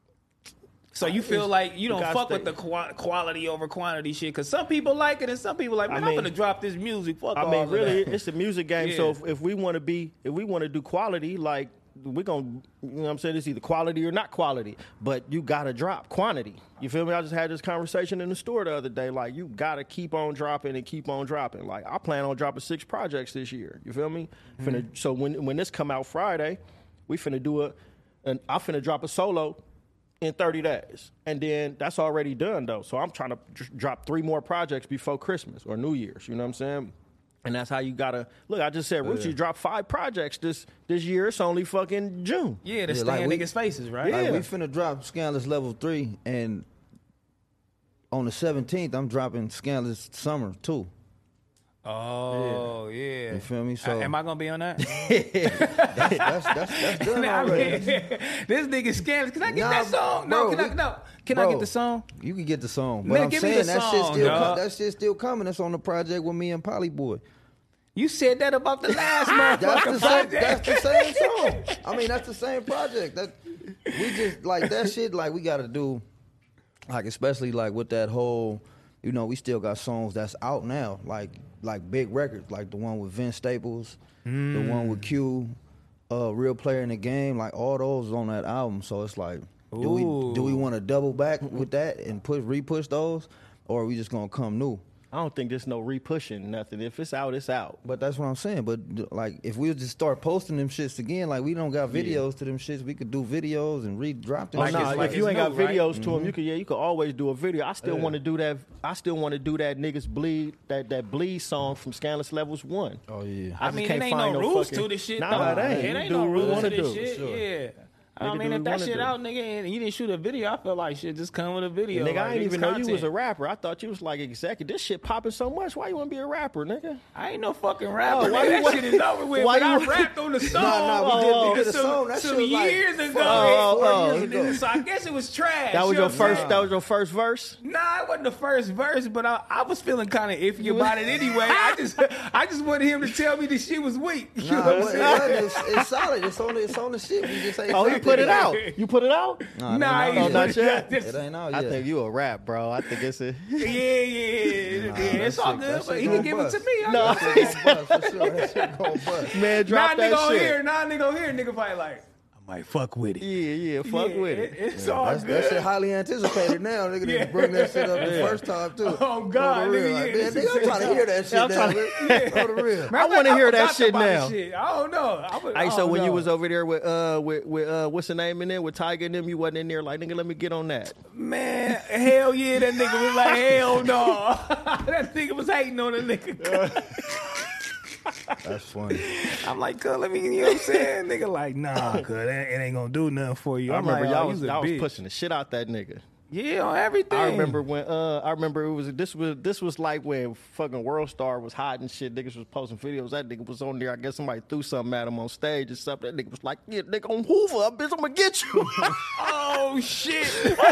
Speaker 1: So you feel like you
Speaker 2: You
Speaker 1: don't
Speaker 2: gotta
Speaker 1: fuck
Speaker 2: stay-
Speaker 1: with the qua- quality over quantity shit? Because some people like it and some people like, man,
Speaker 2: I
Speaker 1: I am
Speaker 2: mean-
Speaker 1: gonna drop this music. Fuck
Speaker 2: I
Speaker 1: all
Speaker 2: mean,
Speaker 1: of
Speaker 2: really,
Speaker 1: that.
Speaker 2: it's the music game. So
Speaker 1: Yeah.
Speaker 2: if, if we want to be, if we want to do quality, like we're gonna, you know what I'm saying? It's either quality or not quality, but you gotta drop quantity. You feel me? I just had this conversation in the store the other day. Like, you gotta keep on dropping and keep on dropping. Like, I plan on dropping six projects this year. You feel me?
Speaker 1: Mm-hmm.
Speaker 2: Finna, so when when this come out Friday, we finna do a, and I finna drop a solo in thirty days. And then that's already done, though. So I'm trying to dr- drop three more projects before Christmas or New Year's. You know what I'm saying? And that's how you got to... Look, I just said, Rucci
Speaker 3: yeah.
Speaker 2: dropped five projects this this year. It's only fucking June.
Speaker 1: Yeah, to
Speaker 3: Yeah,
Speaker 1: stay
Speaker 3: like
Speaker 1: in
Speaker 3: we-
Speaker 1: niggas' faces, right?
Speaker 3: Like,
Speaker 2: Yeah.
Speaker 3: we finna drop Scandalous Level three, and on the seventeenth, I'm dropping Scandalous Summer too.
Speaker 1: Oh, yeah.
Speaker 3: You feel me? So
Speaker 1: Uh, am I gonna be on that?
Speaker 3: that's, that's, that's, that's done
Speaker 1: I mean,
Speaker 3: already.
Speaker 1: this nigga scandalous. Can I get
Speaker 3: Nah,
Speaker 1: that song? No,
Speaker 3: bro,
Speaker 1: can I?
Speaker 3: we-
Speaker 1: No, can I
Speaker 3: bro,
Speaker 1: get the song?
Speaker 3: You can get the song, but
Speaker 1: Man,
Speaker 3: I'm
Speaker 1: give me
Speaker 3: saying
Speaker 1: the
Speaker 3: that shit
Speaker 1: song,
Speaker 3: still
Speaker 1: dog.
Speaker 3: com- that shit still coming. That's on the project with me and Polly Boy.
Speaker 1: You said that about the last
Speaker 3: That's the
Speaker 1: motherfucking
Speaker 3: same.
Speaker 1: project.
Speaker 3: That's the same song. I mean, that's the same project. That we just like that shit. Like we got to do, like especially like with that whole, you know, we still got songs that's out now. Like like big records, like the one with Vince Staples,
Speaker 1: Mm.
Speaker 3: the one with Q, uh, Real Player in the Game. Like all those on that album. So it's like, do we do we
Speaker 1: Ooh.
Speaker 3: want to double back with that and push re-push those, or are we just gonna come new?
Speaker 2: I don't think there's no re-pushing nothing. If it's out, it's out.
Speaker 3: But that's what I'm saying. But like, if we just start posting them shits again, like we don't got videos to them shits, we could do videos and re-drop them.
Speaker 2: Oh,
Speaker 1: Like
Speaker 2: nah,
Speaker 1: it's-
Speaker 2: if
Speaker 1: like
Speaker 2: you
Speaker 1: it's
Speaker 2: ain't got
Speaker 1: new, right?
Speaker 2: videos to them, you could yeah, you could always do a video. I still want to do that. I still want to do that niggas bleed that that bleed song from Scandalous Levels One.
Speaker 3: Oh yeah.
Speaker 1: I
Speaker 2: just
Speaker 1: mean,
Speaker 2: can't
Speaker 1: it ain't
Speaker 2: find
Speaker 1: no
Speaker 2: no
Speaker 1: rules
Speaker 2: fucking-
Speaker 1: to this shit.
Speaker 2: Nah,
Speaker 1: though.
Speaker 2: it ain't.
Speaker 1: It
Speaker 2: You
Speaker 1: ain't
Speaker 2: do
Speaker 1: no
Speaker 2: what we
Speaker 1: rules to
Speaker 2: wanna
Speaker 1: this
Speaker 2: do.
Speaker 1: shit.
Speaker 3: Sure.
Speaker 1: Yeah. I
Speaker 2: Nigga do
Speaker 1: mean,
Speaker 2: what
Speaker 1: if
Speaker 2: we
Speaker 1: that
Speaker 2: wanna
Speaker 1: shit
Speaker 2: do.
Speaker 1: out, nigga, and you didn't shoot a video, I feel like shit just come with a video.
Speaker 2: Nigga,
Speaker 1: like,
Speaker 2: I didn't
Speaker 1: niggas
Speaker 2: even know you was
Speaker 1: content.
Speaker 2: a rapper. I thought you was like executive. This shit popping so much. Why you want to be a rapper, nigga?
Speaker 1: I ain't no fucking rapper.
Speaker 2: Oh, why
Speaker 1: man.
Speaker 2: you
Speaker 1: That
Speaker 2: want-
Speaker 1: shit is over with.
Speaker 2: why
Speaker 1: But I
Speaker 2: you-
Speaker 1: rapped on the song.
Speaker 3: Nah, nah, we did- we did a
Speaker 1: some,
Speaker 3: song. That
Speaker 1: some
Speaker 3: shit was like
Speaker 1: years ago.
Speaker 3: four-
Speaker 2: Oh,
Speaker 3: four
Speaker 2: oh.
Speaker 3: years ago.
Speaker 1: So I guess it was trash.
Speaker 2: That was
Speaker 1: you know
Speaker 2: your
Speaker 1: what I'm
Speaker 2: first.
Speaker 1: saying?
Speaker 2: That was your first verse.
Speaker 1: Nah, it wasn't the first verse, but I, I was feeling kind of iffy about it anyway. I just I just wanted him to tell me the shit was weak. You know
Speaker 3: Nah,
Speaker 1: what I'm
Speaker 3: what-
Speaker 1: saying?
Speaker 3: it's, it's solid. It's on the, it's on the shit. We just ain't
Speaker 2: Oh, you
Speaker 3: dropped
Speaker 2: put it
Speaker 3: yet.
Speaker 2: out. You put it out.
Speaker 3: Nah, it
Speaker 1: Nah,
Speaker 3: ain't
Speaker 1: he
Speaker 3: out
Speaker 2: not
Speaker 3: yet.
Speaker 2: yet.
Speaker 1: just-
Speaker 3: It ain't out
Speaker 2: I
Speaker 3: yet.
Speaker 2: think you a rap, bro. I think it's a.
Speaker 1: Yeah, yeah, yeah.
Speaker 3: Nah,
Speaker 1: It's
Speaker 3: that
Speaker 1: all
Speaker 3: shit-
Speaker 1: good,
Speaker 3: that
Speaker 1: but
Speaker 3: shit
Speaker 1: he
Speaker 3: gonna
Speaker 1: can give it to
Speaker 3: bust.
Speaker 1: me. I
Speaker 2: No.
Speaker 1: got it.
Speaker 3: That shit gonna bust, for sure. That shit gonna bust.
Speaker 2: Man,
Speaker 1: Nah,
Speaker 2: drop
Speaker 1: nigga
Speaker 2: that
Speaker 1: on
Speaker 2: shit.
Speaker 1: here. Nah, nigga on here. Nigga probably like, I might fuck with it.
Speaker 2: Yeah, yeah. Fuck
Speaker 1: Yeah,
Speaker 2: with it.
Speaker 1: It's all
Speaker 3: That's,
Speaker 1: good.
Speaker 3: that shit highly anticipated now. Nigga
Speaker 1: Yeah.
Speaker 3: didn't bring that shit up the
Speaker 2: Yeah.
Speaker 3: first time too.
Speaker 1: Oh, God,
Speaker 3: On the real.
Speaker 1: nigga,
Speaker 3: Like,
Speaker 1: yeah,
Speaker 3: man,
Speaker 1: this
Speaker 3: nigga, I'm
Speaker 1: is-
Speaker 3: trying to hear that shit
Speaker 2: Yeah, I'm
Speaker 3: now.
Speaker 2: trying
Speaker 3: nigga.
Speaker 1: Yeah.
Speaker 3: On the real.
Speaker 1: Matter
Speaker 2: I
Speaker 1: of
Speaker 2: wanna
Speaker 1: fact,
Speaker 2: hear that
Speaker 1: forgot
Speaker 2: shit
Speaker 1: about
Speaker 2: now.
Speaker 1: the shit. I don't know. I, would,
Speaker 2: Hey,
Speaker 1: I
Speaker 2: so
Speaker 1: don't
Speaker 2: when you
Speaker 1: know.
Speaker 2: was over there with uh with with uh what's the name in there with Tiger and them, you wasn't in there like nigga, let me get on that.
Speaker 1: Man, hell yeah, that nigga was like, hell no. That nigga was hating on the nigga.
Speaker 3: That's funny.
Speaker 1: I'm like, cuz, let me, you know what I'm saying? Nigga like, nah, cuz, it it ain't gonna do nothing for you.
Speaker 2: I
Speaker 1: I'm
Speaker 2: remember
Speaker 1: like,
Speaker 2: y'all
Speaker 1: oh,
Speaker 2: was
Speaker 1: you's a
Speaker 2: y'all was
Speaker 1: bitch.
Speaker 2: pushing the shit out that nigga.
Speaker 1: Yeah, on everything.
Speaker 2: I remember when uh I remember it was this was this was like when fucking World Star was hot and shit. Niggas was posting videos. That nigga was on there. I guess somebody threw something at him on stage or something. That nigga was like, yeah, nigga on Hoover, bitch, I'm gonna get you.
Speaker 1: Oh, shit.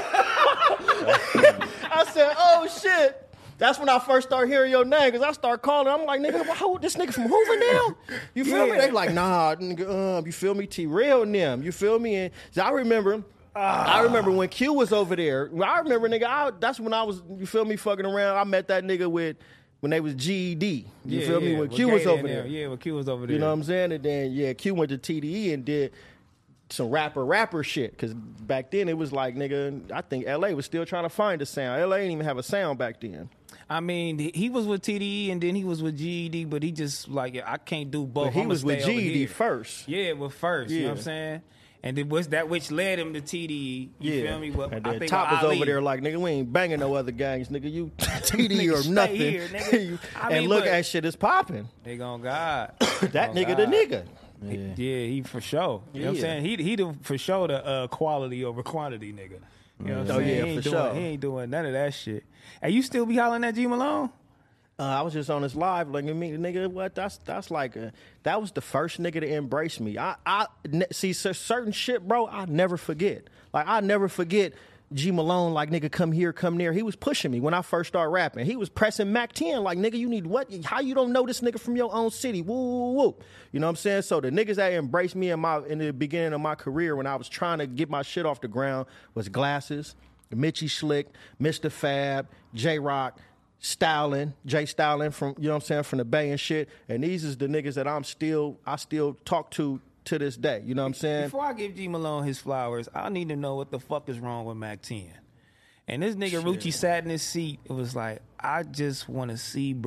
Speaker 2: I said, oh shit. That's when I first started hearing your name, because I started calling. I'm like, nigga, who, this nigga from Hoover now? You feel me?
Speaker 1: Yeah.
Speaker 2: They like, nah, nigga, um, you feel me? T-Real and them. You feel me? And so I remember, I remember when Q was over there. I remember, nigga, I, that's when I was, you feel me, fucking around. I met that nigga with, when they was G E D. You
Speaker 1: Yeah,
Speaker 2: feel me?
Speaker 1: yeah,
Speaker 2: When
Speaker 1: with
Speaker 2: Q was
Speaker 1: Gator
Speaker 2: over
Speaker 1: and
Speaker 2: there.
Speaker 1: them. Yeah, when Q was over there.
Speaker 2: You know what I'm saying? And then, yeah, Q went to T D E and did some rapper rapper shit, because back then it was like, nigga, I think L A was still trying to find a sound. L A didn't even have a sound back then.
Speaker 1: I mean, he was with T D E and then he was with G E D, but he just like, I can't do both.
Speaker 2: But he
Speaker 1: I'ma
Speaker 2: was with
Speaker 1: stay over
Speaker 2: G E D
Speaker 1: here.
Speaker 2: first.
Speaker 1: Yeah, well, first, you know what I'm
Speaker 2: Yeah.
Speaker 1: saying? And it was that which led him to T D E. You
Speaker 2: Yeah.
Speaker 1: feel me? Well,
Speaker 2: And
Speaker 1: I
Speaker 2: then
Speaker 1: think
Speaker 2: Top was
Speaker 1: Ali.
Speaker 2: over there like, nigga, we ain't banging no other gangs, nigga. You T D E
Speaker 1: Nigga,
Speaker 2: or
Speaker 1: stay
Speaker 2: nothing.
Speaker 1: here, nigga. I
Speaker 2: and
Speaker 1: mean,
Speaker 2: look,
Speaker 1: but-
Speaker 2: that shit is popping.
Speaker 1: They gon' God.
Speaker 2: That
Speaker 1: Oh,
Speaker 2: nigga
Speaker 1: God.
Speaker 2: the nigga.
Speaker 1: He- Yeah, he for sure. You know what I'm
Speaker 2: Yeah.
Speaker 1: saying? He he the, for sure the uh, quality over quantity nigga. You know what I'm
Speaker 2: Oh,
Speaker 1: saying?
Speaker 2: yeah,
Speaker 1: he ain't
Speaker 2: for
Speaker 1: doing,
Speaker 2: sure.
Speaker 1: He ain't doing none of that shit. And you still be hollering at G Malone?
Speaker 2: Uh, I was just on this live, like, me, nigga, what? That's that's like a, that was the first nigga to embrace me. I I ne- see cer- certain shit, bro. I never forget. Like I never forget G Malone. Like nigga, come here, come there. He was pushing me when I first started rapping. He was pressing Mac ten. Like nigga, you need what? How you don't know this nigga from your own city? Woo woo woo. You know what I'm saying? So the niggas that embraced me in my in the beginning of my career when I was trying to get my shit off the ground was Glasses, Mitchie Slick, Mister Fab, J Rock. Stylin, Jay Stylin from, you know what I'm saying, from the Bay and shit. And these is the niggas that I'm still, I still talk to to this day. You know what I'm saying?
Speaker 1: Before I give G Malone his flowers, I need to know what the fuck is wrong with Mac ten. And this nigga Rucci sat in his seat. It was like, I just want to see bro.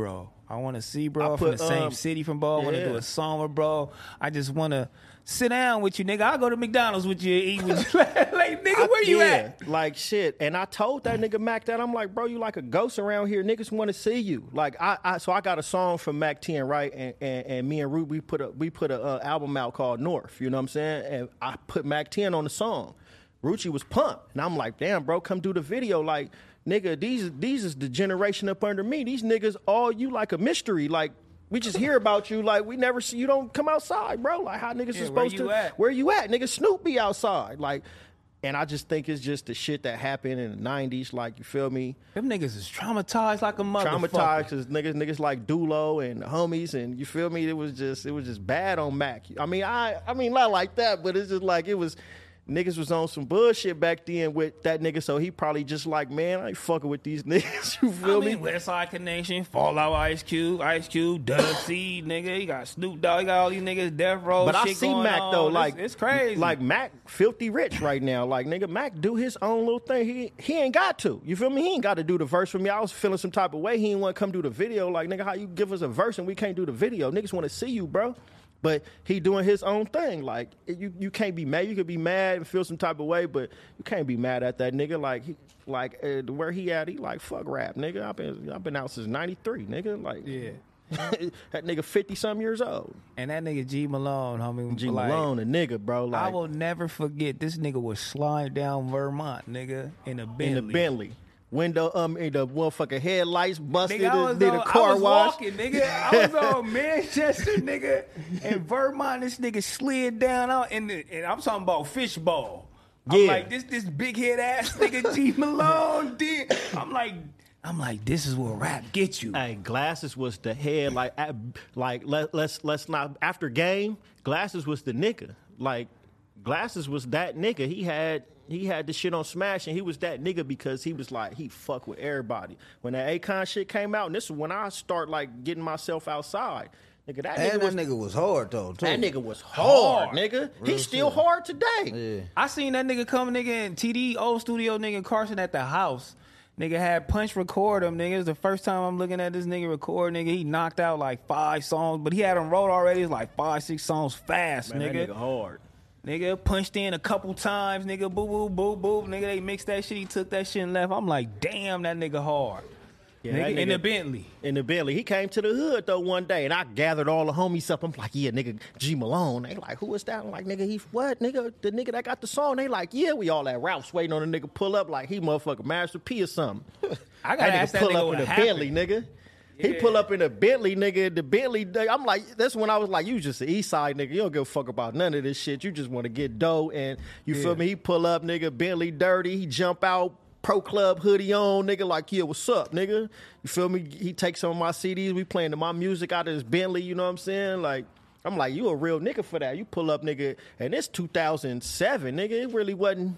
Speaker 1: I want to see bro
Speaker 2: I
Speaker 1: from
Speaker 2: put,
Speaker 1: the same
Speaker 2: um,
Speaker 1: city from bro. I want to
Speaker 2: yeah.
Speaker 1: do a song with bro. I just want to sit down with you, nigga. I'll go to McDonald's with you and eat with you. Like, nigga,
Speaker 2: I-
Speaker 1: where you
Speaker 2: yeah,
Speaker 1: at?
Speaker 2: Like shit. And I told that nigga Mac that I'm like, bro, you like a ghost around here. Niggas want to see you. Like I, I, so I got a song from Mac ten, right? And and, and me and Root, we put a we put a uh, album out called North. You know what I'm saying? And I put Mac ten on the song. Rucci was pumped, and I'm like, damn, bro, come do the video. Like, nigga, these these is the generation up under me. These niggas, all you like a mystery. Like, we just hear about you. Like, we never see you. Don't come outside, bro. Like, how niggas
Speaker 1: Yeah,
Speaker 2: is supposed
Speaker 1: where you
Speaker 2: to?
Speaker 1: at?
Speaker 2: Where you at, nigga? Snoop be outside. Like, and I just think it's just the shit that happened in the nineties. Like, you feel me?
Speaker 1: Them niggas is traumatized like a motherfucker.
Speaker 2: Traumatized because niggas niggas like Dulo and homies, and you feel me? It was just it was just bad on Mac. I mean, I I mean not like that, but it's just like it was. Niggas was on some bullshit back then with that nigga, so he probably just like, man, I ain't fucking with these niggas. You feel
Speaker 1: I mean,
Speaker 2: me?
Speaker 1: West Side Connection, Fallout Ice Cube, Ice Cube, Dub C, nigga. You got Snoop Dogg, you got all these niggas, Death Row.
Speaker 2: But I
Speaker 1: shit
Speaker 2: see
Speaker 1: going
Speaker 2: Mac
Speaker 1: on.
Speaker 2: though,
Speaker 1: It's-
Speaker 2: like
Speaker 1: it's crazy.
Speaker 2: Like Mac, filthy rich right now. Like nigga, Mac do his own little thing. He he ain't got to. You feel me? He ain't got to do the verse for me. I was feeling some type of way. He ain't want to come do the video. Like nigga, how you give us a verse and we can't do the video? Niggas want to see you, bro. But he doing his own thing. Like you, you can't be mad. You could be mad and feel some type of way, but you can't be mad at that nigga. Like he, like uh, where he at? He like fuck rap, nigga. I've been I've been out since ninety-three, nigga. Like
Speaker 1: Yeah.
Speaker 2: that nigga fifty some years old.
Speaker 1: And that nigga G Malone, homie.
Speaker 2: G
Speaker 1: like,
Speaker 2: Malone, a nigga, bro. Like
Speaker 1: I will never forget this nigga was sliding down Vermont, nigga, in a Bentley.
Speaker 2: in the Bentley. Window, um, in the motherfucking headlights busted.
Speaker 1: Nigga, I was,
Speaker 2: did
Speaker 1: on,
Speaker 2: a car
Speaker 1: I was
Speaker 2: wash.
Speaker 1: walking, nigga. I was on Manchester, nigga, and Vermont. This nigga slid down out, and, the, and I'm talking about fishbowl. I'm
Speaker 2: Yeah.
Speaker 1: like, this this big head ass nigga G Malone did. I'm like, I'm like, this is what rap gets you.
Speaker 2: Hey, Glasses was the head. Like, at, like let, let's let's not after game. Glasses was the nigga. Like, Glasses was that nigga. He had he had the shit on Smash, and he was that nigga because he was like he fuck with everybody. When that Akon shit came out, and this is when I start like getting myself outside. Nigga, that
Speaker 3: And
Speaker 2: nigga
Speaker 3: that
Speaker 2: was
Speaker 3: nigga was hard though. Too.
Speaker 2: that nigga was hard,
Speaker 1: Hard.
Speaker 2: nigga.
Speaker 3: Real
Speaker 2: He's still
Speaker 3: shit.
Speaker 2: hard today.
Speaker 3: Yeah.
Speaker 1: I seen that nigga come, nigga, in T D old studio, nigga Carson at the house. Nigga had Punch record him, nigga. It's the first time I'm looking at this nigga record, nigga. He knocked out like five songs, but he had them wrote already. It's like five, six songs fast,
Speaker 2: Man,
Speaker 1: nigga.
Speaker 2: that nigga hard.
Speaker 1: Nigga punched in a couple times, nigga. Boo, boo, boo, boo. Nigga, they mixed that shit. He took that shit and left. I'm like, damn, that nigga hard.
Speaker 2: Yeah,
Speaker 1: nigga,
Speaker 2: that
Speaker 1: in the
Speaker 2: nigga-
Speaker 1: Bentley.
Speaker 2: In the Bentley. He came to the hood, though, one day, and I gathered all the homies up. I'm like, yeah, nigga, G Malone. They like, who is that? I'm like, nigga, he what? Nigga, the nigga that got the song. They like, yeah, we all at Ralph's waiting on the nigga pull up like he motherfucking Master P or something.
Speaker 1: I gotta ask that
Speaker 2: pull
Speaker 1: nigga
Speaker 2: up
Speaker 1: what
Speaker 2: in a
Speaker 1: happened.
Speaker 2: Bentley, nigga. He
Speaker 1: Yeah.
Speaker 2: pull up in a Bentley, nigga. The Bentley, I'm like, that's when I was like, you just an East Side nigga. You don't give a fuck about none of this shit. You just want to get dough. And you
Speaker 1: Yeah.
Speaker 2: feel me? He pull up, nigga, Bentley dirty. He jump out, Pro Club hoodie on, nigga, like, yeah, what's up, nigga? You feel me? He takes some of my C Ds. We playing my music out of his Bentley, you know what I'm saying? Like, I'm like, you a real nigga for that. You pull up, nigga, and it's two thousand seven, nigga. It really wasn't.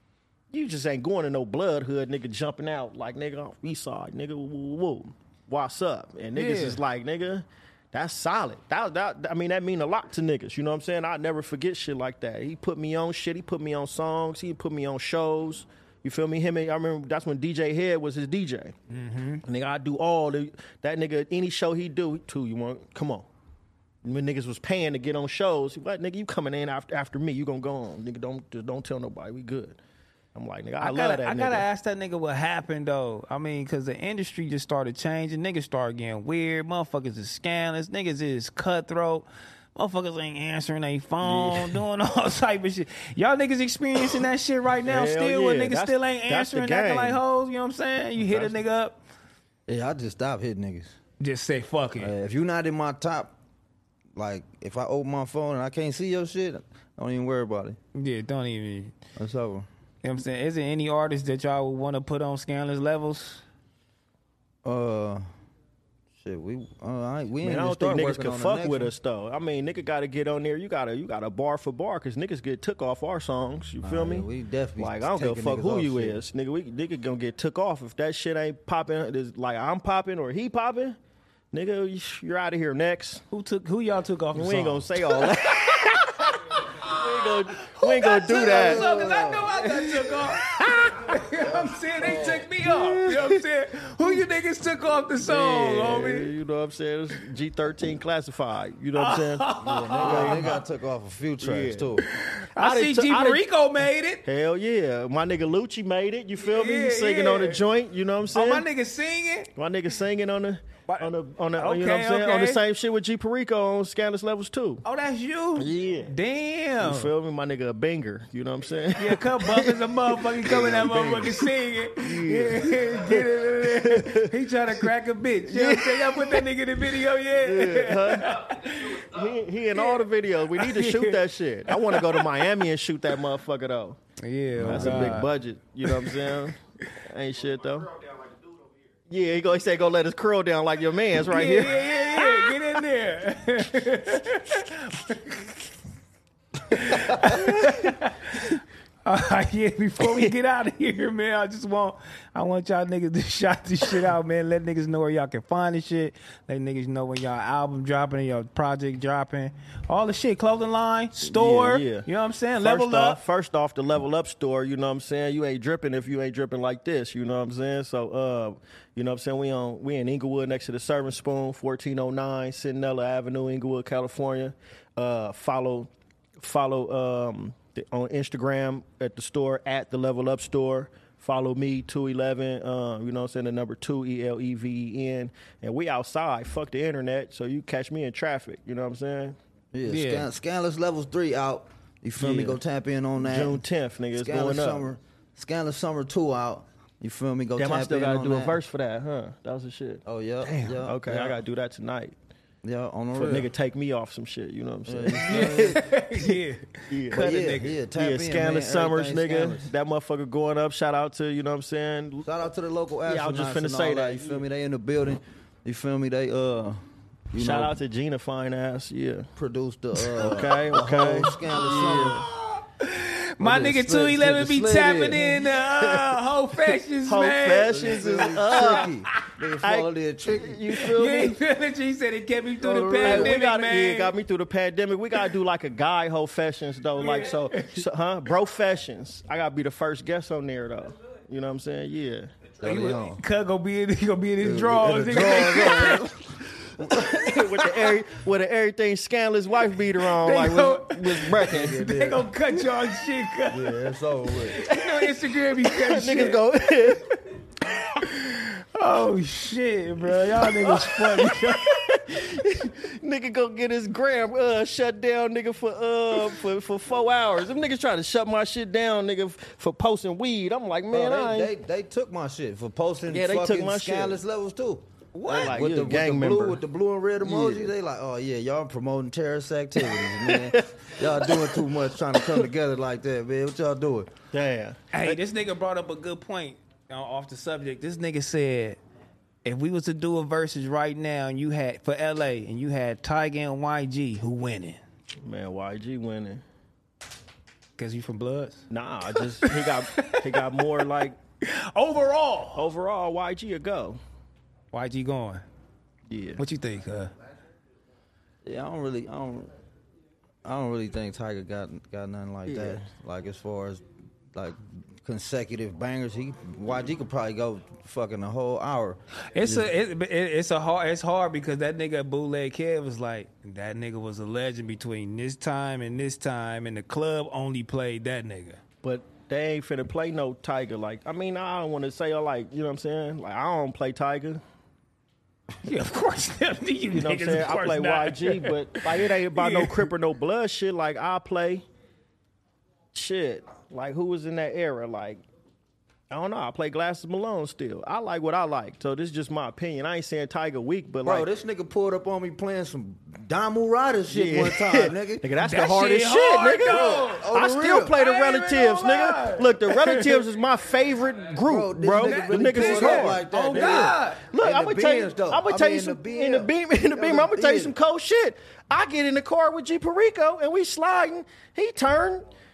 Speaker 2: You just ain't going to no blood hood, nigga, jumping out like, nigga, off East Side, nigga, woo, woo, woo. What's up? And niggas
Speaker 1: Yeah.
Speaker 2: is like, nigga, that's solid. That, that, I mean, that mean a lot to niggas. You know what I'm saying? I never forget shit like that. He put me on shit. He put me on songs. He put me on shows. You feel me? Him and I remember that's when D J Head was his D J. Mm-hmm. Nigga, I do all the that nigga any show he do too. You want come on? When niggas was paying to get on shows, what nigga you coming in after after me? You gonna go on? Nigga, don't just don't tell nobody. We good. I'm like, nigga, I,
Speaker 1: I,
Speaker 2: love
Speaker 1: gotta,
Speaker 2: that
Speaker 1: I
Speaker 2: nigga.
Speaker 1: gotta ask that nigga what happened though. I mean, cause the industry just started changing. Niggas started getting weird. Motherfuckers is scandalous. Niggas is cutthroat. Motherfuckers ain't answering their phone, doing all type of shit. Y'all niggas experiencing that shit right now
Speaker 2: Hell
Speaker 1: still where
Speaker 2: yeah.
Speaker 1: niggas
Speaker 2: That's-
Speaker 1: still ain't
Speaker 2: that's the
Speaker 1: answering, acting
Speaker 2: game.
Speaker 1: like hoes, you know what I'm saying? You hit a nigga up,
Speaker 3: Yeah, I just stopped hitting niggas.
Speaker 1: just say fuck
Speaker 3: Uh,
Speaker 1: it.
Speaker 3: if you're not in my top, like if I open my phone and I can't see your shit, don't even worry about it.
Speaker 1: Yeah, don't even, you know
Speaker 3: That's over.
Speaker 1: what I'm saying? Is there any artist that y'all would want to put on scandalous levels?
Speaker 3: Uh, shit, we uh, I, we
Speaker 2: Man,
Speaker 3: ain't
Speaker 2: I
Speaker 3: even
Speaker 2: don't think
Speaker 3: start
Speaker 2: niggas
Speaker 3: working
Speaker 2: can
Speaker 3: on the
Speaker 2: fuck
Speaker 3: next
Speaker 2: with
Speaker 3: one.
Speaker 2: us though. I mean, nigga got to get on there. You gotta, you gotta bar for bar because niggas get took off our songs. You feel
Speaker 3: Nah,
Speaker 2: me?
Speaker 3: yeah, we definitely
Speaker 2: like I don't give a
Speaker 3: taking
Speaker 2: fuck
Speaker 3: niggas
Speaker 2: who
Speaker 3: off
Speaker 2: you
Speaker 3: shit.
Speaker 2: is, nigga. We nigga gonna get took off if that shit ain't popping. It's like I'm popping or he popping, nigga. You're out of here next.
Speaker 1: Who took? Who y'all took off the
Speaker 2: We ain't gonna
Speaker 1: song?
Speaker 2: say all that. we ain't gonna, we ain't gonna do that.
Speaker 1: Cause I know I got took off. what I'm saying? They took me off. You know what I'm saying? Who you niggas took off the song,
Speaker 2: Yeah,
Speaker 1: homie?
Speaker 2: you know what I'm saying? It's G thirteen classified. You know what I'm saying?
Speaker 3: Yeah, they got took off a few tracks
Speaker 2: Yeah.
Speaker 3: too.
Speaker 1: I,
Speaker 2: I
Speaker 1: see
Speaker 2: done
Speaker 1: G
Speaker 2: took- I done-
Speaker 1: Perico made it.
Speaker 2: Hell yeah. My nigga Lucci made it. You feel me?
Speaker 1: Yeah,
Speaker 2: He's singing
Speaker 1: yeah.
Speaker 2: on the joint. You know what I'm
Speaker 1: Oh,
Speaker 2: saying?
Speaker 1: my nigga singing?
Speaker 2: My nigga singing on the
Speaker 1: But-
Speaker 2: on the on the
Speaker 1: Okay,
Speaker 2: you know what I'm saying? On the
Speaker 1: okay.
Speaker 2: same shit with G Perico on Scandalous Levels too.
Speaker 1: Oh, that's you?
Speaker 2: Yeah.
Speaker 1: Damn.
Speaker 2: You feel me? My nigga a banger. You know what I'm saying?
Speaker 1: Yeah, come bumpers a motherfucker coming that motherfucker singing. Yeah, get it. He trying to crack a bitch. You know what I'm saying? Y'all put that nigga in the video yet?
Speaker 2: Huh? he, he in all the videos. We need to shoot that shit. I want to go to Miami and shoot that motherfucker though.
Speaker 1: Yeah,
Speaker 2: That's a big budget. You know what I'm saying? Ain't shit though. Yeah, he go. He said go let his curl down like your man's right
Speaker 1: Yeah,
Speaker 2: here.
Speaker 1: yeah, yeah, yeah. Get in there. All right, yeah, before we get out of here, man, I just want I want y'all niggas to shout this shit out, man. Let niggas know where y'all can find this shit. Let niggas know when y'all album dropping and your project dropping. All the shit, clothing line, store.
Speaker 2: Yeah, yeah.
Speaker 1: You know what I'm saying?
Speaker 2: First
Speaker 1: Level
Speaker 2: off,
Speaker 1: up.
Speaker 2: First off, the Level Up store, you know what I'm saying? You ain't dripping if you ain't dripping like this, you know what I'm saying? So, uh, you know what I'm saying? We on we in Inglewood next to the Serving Spoon, fourteen oh nine Centinela Avenue, Inglewood, California. Uh, follow follow um, the, on Instagram at the store at the Level Up store. Follow me, two eleven, um, you know what I'm saying, the number two, E L E V E N. And we outside, fuck the internet, so you catch me in traffic, you know what I'm saying?
Speaker 3: Yeah,
Speaker 1: Yeah.
Speaker 3: Scan- Scandalous Levels three out. You feel me?
Speaker 2: Yeah.
Speaker 3: Go tap in on that.
Speaker 2: June tenth, nigga, it's
Speaker 3: Scandalous
Speaker 2: going up.
Speaker 3: Summer, Scandalous Summer two out. You feel me? Go
Speaker 2: Damn,
Speaker 3: tap
Speaker 2: I still
Speaker 3: in
Speaker 2: gotta
Speaker 3: on
Speaker 2: do
Speaker 3: that.
Speaker 2: a verse for that, huh? That was the shit.
Speaker 3: Oh yeah,
Speaker 2: Damn.
Speaker 3: yeah,
Speaker 2: Okay,
Speaker 3: yeah.
Speaker 2: I gotta do that tonight.
Speaker 3: Yeah, on the
Speaker 2: For
Speaker 3: real.
Speaker 2: nigga take me off some shit, you know what I'm saying?
Speaker 1: Yeah.
Speaker 2: Yeah.
Speaker 1: Cut
Speaker 3: But
Speaker 1: a
Speaker 3: yeah,
Speaker 1: nigga.
Speaker 3: yeah, tap
Speaker 2: Yeah,
Speaker 3: in,
Speaker 2: Scandalous
Speaker 3: man.
Speaker 2: Summers,
Speaker 3: Everything
Speaker 2: nigga.
Speaker 3: Scandalous.
Speaker 2: That motherfucker going up. Shout out to, you know what I'm saying?
Speaker 3: Shout out to the local astronauts.
Speaker 2: Yeah, I was just finna
Speaker 3: and
Speaker 2: say
Speaker 3: all
Speaker 2: that.
Speaker 3: You feel me? They in the building. You feel me? They uh, you
Speaker 2: Shout
Speaker 3: know,
Speaker 2: out to Gina Fine Ass, yeah.
Speaker 3: produced the uh,
Speaker 2: Okay,
Speaker 3: the
Speaker 2: okay.
Speaker 3: whole Scandalous Summer.
Speaker 1: My
Speaker 3: Look at
Speaker 1: nigga
Speaker 3: Slid-
Speaker 1: two eleven be
Speaker 3: Slid
Speaker 1: tapping
Speaker 3: in.
Speaker 1: in the uh, whole fashions,
Speaker 2: Whole
Speaker 1: man.
Speaker 2: fashions is up.
Speaker 3: Tricky. Nigga followed it tricky.
Speaker 2: You feel
Speaker 1: Yeah,
Speaker 2: me?
Speaker 1: he said it kept me through
Speaker 3: Oh,
Speaker 1: the
Speaker 3: really?
Speaker 2: Hey,
Speaker 1: pandemic,
Speaker 2: we got
Speaker 1: man.
Speaker 2: yeah, got me through the pandemic. We gotta do like a guy whole fashions though, like so, so, huh? Bro fashions. I gotta be the first guest on there though. You know what I'm saying? Yeah.
Speaker 3: Early
Speaker 1: He
Speaker 3: on.
Speaker 1: Cuz gonna be in, he gonna be in his drawers.
Speaker 3: In
Speaker 1: nigga.
Speaker 3: the drawers,
Speaker 2: with the every, with the everything scandalous wife beater on,
Speaker 1: They
Speaker 2: like
Speaker 1: go-
Speaker 2: with, with bracket.
Speaker 1: They gonna cut y'all shit, cuz.
Speaker 3: Yeah, it's over with.
Speaker 1: You know Instagram be cutting
Speaker 2: Niggas
Speaker 1: shit.
Speaker 2: go.
Speaker 1: Oh shit, bro. Y'all niggas funny.
Speaker 2: Nigga go get his gram uh, shut down, nigga, for uh for, for four hours. Them niggas trying to shut my shit down, nigga, f- for posting weed. I'm like, man,
Speaker 3: Bro,
Speaker 2: I
Speaker 3: they,
Speaker 2: ain't.
Speaker 3: they, they took my shit for posting
Speaker 2: Yeah, they took
Speaker 3: fucking
Speaker 2: my shit.
Speaker 3: Scandalous Levels too.
Speaker 2: What? Like,
Speaker 3: with,
Speaker 2: you
Speaker 3: the,
Speaker 2: a
Speaker 3: with
Speaker 2: gang
Speaker 3: the
Speaker 2: member.
Speaker 3: blue with the blue and red emoji,
Speaker 2: Yeah.
Speaker 3: they like, oh yeah, y'all promoting terrorist activities, man. Y'all doing too much trying to come together like that, man. What y'all doing?
Speaker 2: Damn.
Speaker 1: Hey, this nigga brought up a good point uh, off the subject. This nigga said, if we was to do a versus right now and you had for L A and you had Tyga and Y G, who winning?
Speaker 2: Man, Y G winning.
Speaker 1: Cause you from Bloods.
Speaker 2: Nah, I just he got he got more like
Speaker 1: Overall,
Speaker 2: overall Y G a go.
Speaker 1: Y G going.
Speaker 2: Yeah.
Speaker 1: What you think? Uh,
Speaker 3: Yeah, I don't really, I don't, I don't really think Tiger got got nothing like
Speaker 2: Yeah.
Speaker 3: that. Like as far as like consecutive bangers, he Y G could probably go fucking a whole hour.
Speaker 1: it's a it, it, it's a hard it's hard because that nigga Bootleg Kev was like that nigga was a legend between this time and this time, and the club only played that nigga.
Speaker 2: But they ain't finna play no Tiger. Like, I mean, I don't want to say like, you know what I'm saying? Like, I don't play Tiger.
Speaker 1: Yeah, of course. you
Speaker 2: You know what I'm
Speaker 1: niggas,
Speaker 2: saying?
Speaker 1: of
Speaker 2: I
Speaker 1: course
Speaker 2: play
Speaker 1: not.
Speaker 2: Y G, but like it ain't about
Speaker 1: Yeah.
Speaker 2: no Crip or no blood shit. Like I play shit. Like who was in that era? Like I don't know. I play Glasses Malone still. I like what I like. So this is just my opinion. I ain't saying Tiger weak, but
Speaker 3: Bro,
Speaker 2: like
Speaker 3: this nigga pulled up on me playing some Damu Rider shit
Speaker 2: Yeah.
Speaker 3: one time, nigga.
Speaker 2: nigga, that's
Speaker 1: That
Speaker 2: the hardest
Speaker 1: shit
Speaker 2: shit,
Speaker 1: hard,
Speaker 2: nigga.
Speaker 1: though.
Speaker 3: On
Speaker 2: I
Speaker 3: the
Speaker 2: still
Speaker 3: real.
Speaker 2: play the
Speaker 1: I ain't even
Speaker 2: Relatives,
Speaker 1: gonna
Speaker 2: nigga.
Speaker 1: lie.
Speaker 2: Look, the Relatives is my favorite group,
Speaker 3: this
Speaker 2: bro.
Speaker 3: nigga
Speaker 2: The
Speaker 3: really
Speaker 2: niggas is
Speaker 3: pulled up
Speaker 2: hard.
Speaker 3: like that,
Speaker 1: Oh,
Speaker 3: nigga.
Speaker 1: God.
Speaker 2: Look,
Speaker 3: In
Speaker 2: I'm
Speaker 3: the
Speaker 2: gonna tell you.
Speaker 3: Benz, though.
Speaker 2: I'm gonna
Speaker 3: I
Speaker 2: tell
Speaker 3: mean,
Speaker 2: you some
Speaker 3: in the
Speaker 2: in the
Speaker 3: Benz.
Speaker 2: beam in the
Speaker 3: Yo,
Speaker 2: beam.
Speaker 3: the
Speaker 2: I'm gonna tell you
Speaker 3: Benz.
Speaker 2: some cold shit. I get in the car with G Perico and we sliding. He turned.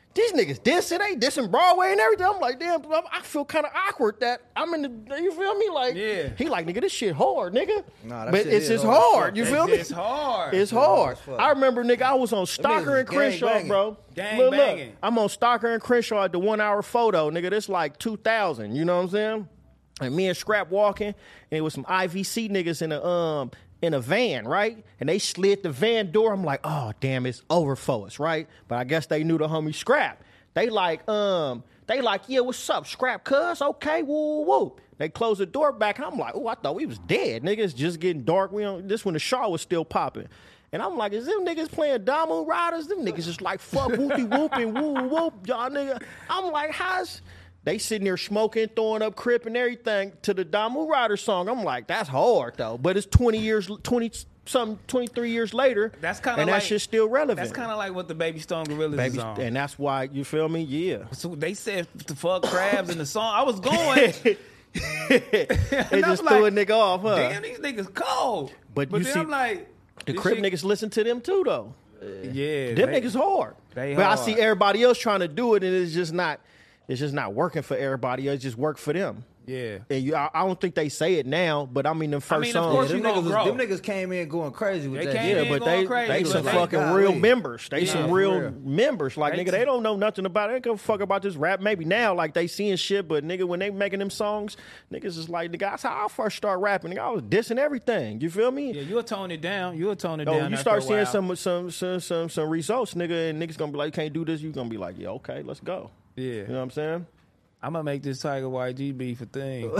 Speaker 2: these niggas dissing, they dissing Broadway and everything. I'm like, damn, I feel kind of awkward that I'm in the, you feel me? Like,
Speaker 1: yeah.
Speaker 2: he like, nigga, this shit hard, nigga.
Speaker 3: Nah, that
Speaker 2: but
Speaker 3: shit
Speaker 2: it's
Speaker 3: is
Speaker 2: just
Speaker 3: hard as
Speaker 2: hard,
Speaker 3: fuck.
Speaker 2: you
Speaker 1: It's-
Speaker 2: feel me?
Speaker 1: It's hard.
Speaker 2: It's hard.
Speaker 3: as fuck.
Speaker 2: I remember, nigga, I was on Stalker and
Speaker 3: gang
Speaker 2: Crenshaw,
Speaker 3: banging.
Speaker 2: bro.
Speaker 1: Gang
Speaker 2: look, look,
Speaker 1: banging.
Speaker 2: I'm on Stalker and Crenshaw at the one hour photo, nigga. This like two thousand, you know what I'm saying? And me and Scrap walking, and it was some I V C niggas in a um in a van, right? And they slid the van door. I'm like, oh damn, it's over for us, right? But I guess they knew the homie Scrap. They like, um, they like, yeah, what's up, Scrap? Cuz, okay, woo woo. They closed the door back, and I'm like, oh, I thought we was dead, nigga. It's just getting dark. We don't, this when the Shaw was still popping. And I'm like, is them niggas playing Damu Riders? Them niggas just like fuck whoopty whoop and woo whoop, y'all nigga. I'm like, how's they sitting there smoking, throwing up Crip and everything to the Damu Rider song. I'm like, that's hard though. But it's twenty years, twenty something, twenty-three years later.
Speaker 1: That's kind of
Speaker 2: and
Speaker 1: like,
Speaker 2: that shit's still relevant.
Speaker 1: That's kind of like what the Baby Stone Gorillas
Speaker 2: Baby,
Speaker 1: is on.
Speaker 2: and that's why you feel me. Yeah,
Speaker 1: So they said to fuck crabs in the song. I was going.
Speaker 2: they
Speaker 1: And I'm
Speaker 2: just threw a
Speaker 1: like,
Speaker 2: nigga off, huh?
Speaker 1: Damn, these niggas cold.
Speaker 2: But
Speaker 1: But
Speaker 2: you
Speaker 1: then
Speaker 2: see-
Speaker 1: I'm like,
Speaker 2: The
Speaker 1: this
Speaker 2: Crip
Speaker 1: shit-
Speaker 2: niggas listen to them too, though.
Speaker 1: Yeah,
Speaker 2: Them
Speaker 1: they-
Speaker 2: niggas hard.
Speaker 1: they
Speaker 2: but I
Speaker 1: hard.
Speaker 2: see everybody else trying to do it, and it's just not. It's just not working for everybody else. It just work for them.
Speaker 1: Yeah.
Speaker 2: And you, I, I don't think they say it now, but I mean, the first
Speaker 1: mean, of
Speaker 2: song.
Speaker 1: course
Speaker 3: Yeah,
Speaker 1: you
Speaker 3: them,
Speaker 1: gonna
Speaker 3: niggas was,
Speaker 1: grow.
Speaker 3: them niggas came in going crazy with
Speaker 1: They
Speaker 3: that.
Speaker 1: came
Speaker 3: shit.
Speaker 2: Yeah,
Speaker 1: in
Speaker 2: but
Speaker 1: going
Speaker 2: they
Speaker 1: crazy,
Speaker 2: they
Speaker 1: but
Speaker 2: some
Speaker 1: they-
Speaker 2: fucking
Speaker 3: golly.
Speaker 2: real members. They
Speaker 1: Yeah,
Speaker 2: some
Speaker 1: for
Speaker 2: real
Speaker 3: real.
Speaker 2: members. Like
Speaker 1: They
Speaker 2: nigga, they don't know nothing about it. They don't give a fuck about this rap. Maybe now, like they seeing shit, but nigga, when they making them songs, niggas is like, nigga, that's how I first start rapping. Nigga, I was dissing everything. You feel me?
Speaker 1: Yeah, you'll tone it down. You'll tone it
Speaker 2: Oh,
Speaker 1: down.
Speaker 2: you
Speaker 1: after
Speaker 2: start
Speaker 1: a
Speaker 2: seeing
Speaker 1: while.
Speaker 2: some, some some some some results, nigga, and niggas gonna be like, you can't do this. You gonna be like, yeah, okay, let's go.
Speaker 1: Yeah.
Speaker 2: You know what I'm saying?
Speaker 1: I'm gonna make this Tiger Y G beef a thing.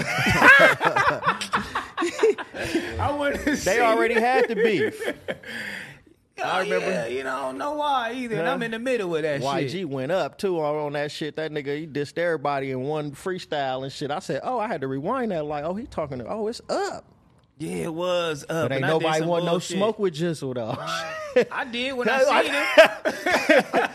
Speaker 1: I want to see.
Speaker 2: They already had the beef.
Speaker 1: Oh,
Speaker 2: I remember-
Speaker 1: yeah, you know, I don't know why either. And
Speaker 2: Huh?
Speaker 1: I'm in the middle of that
Speaker 2: Y G
Speaker 1: shit.
Speaker 2: went up too on on that shit. That nigga, he dissed everybody in one freestyle and shit. I said, oh, I had to rewind that. Like, oh, he talking to, oh, it's up.
Speaker 1: Yeah, it was up.
Speaker 2: But ain't
Speaker 1: and I did
Speaker 2: nobody
Speaker 1: some
Speaker 2: want no
Speaker 1: bullshit.
Speaker 2: smoke with Jizzle though.
Speaker 1: I did when I seen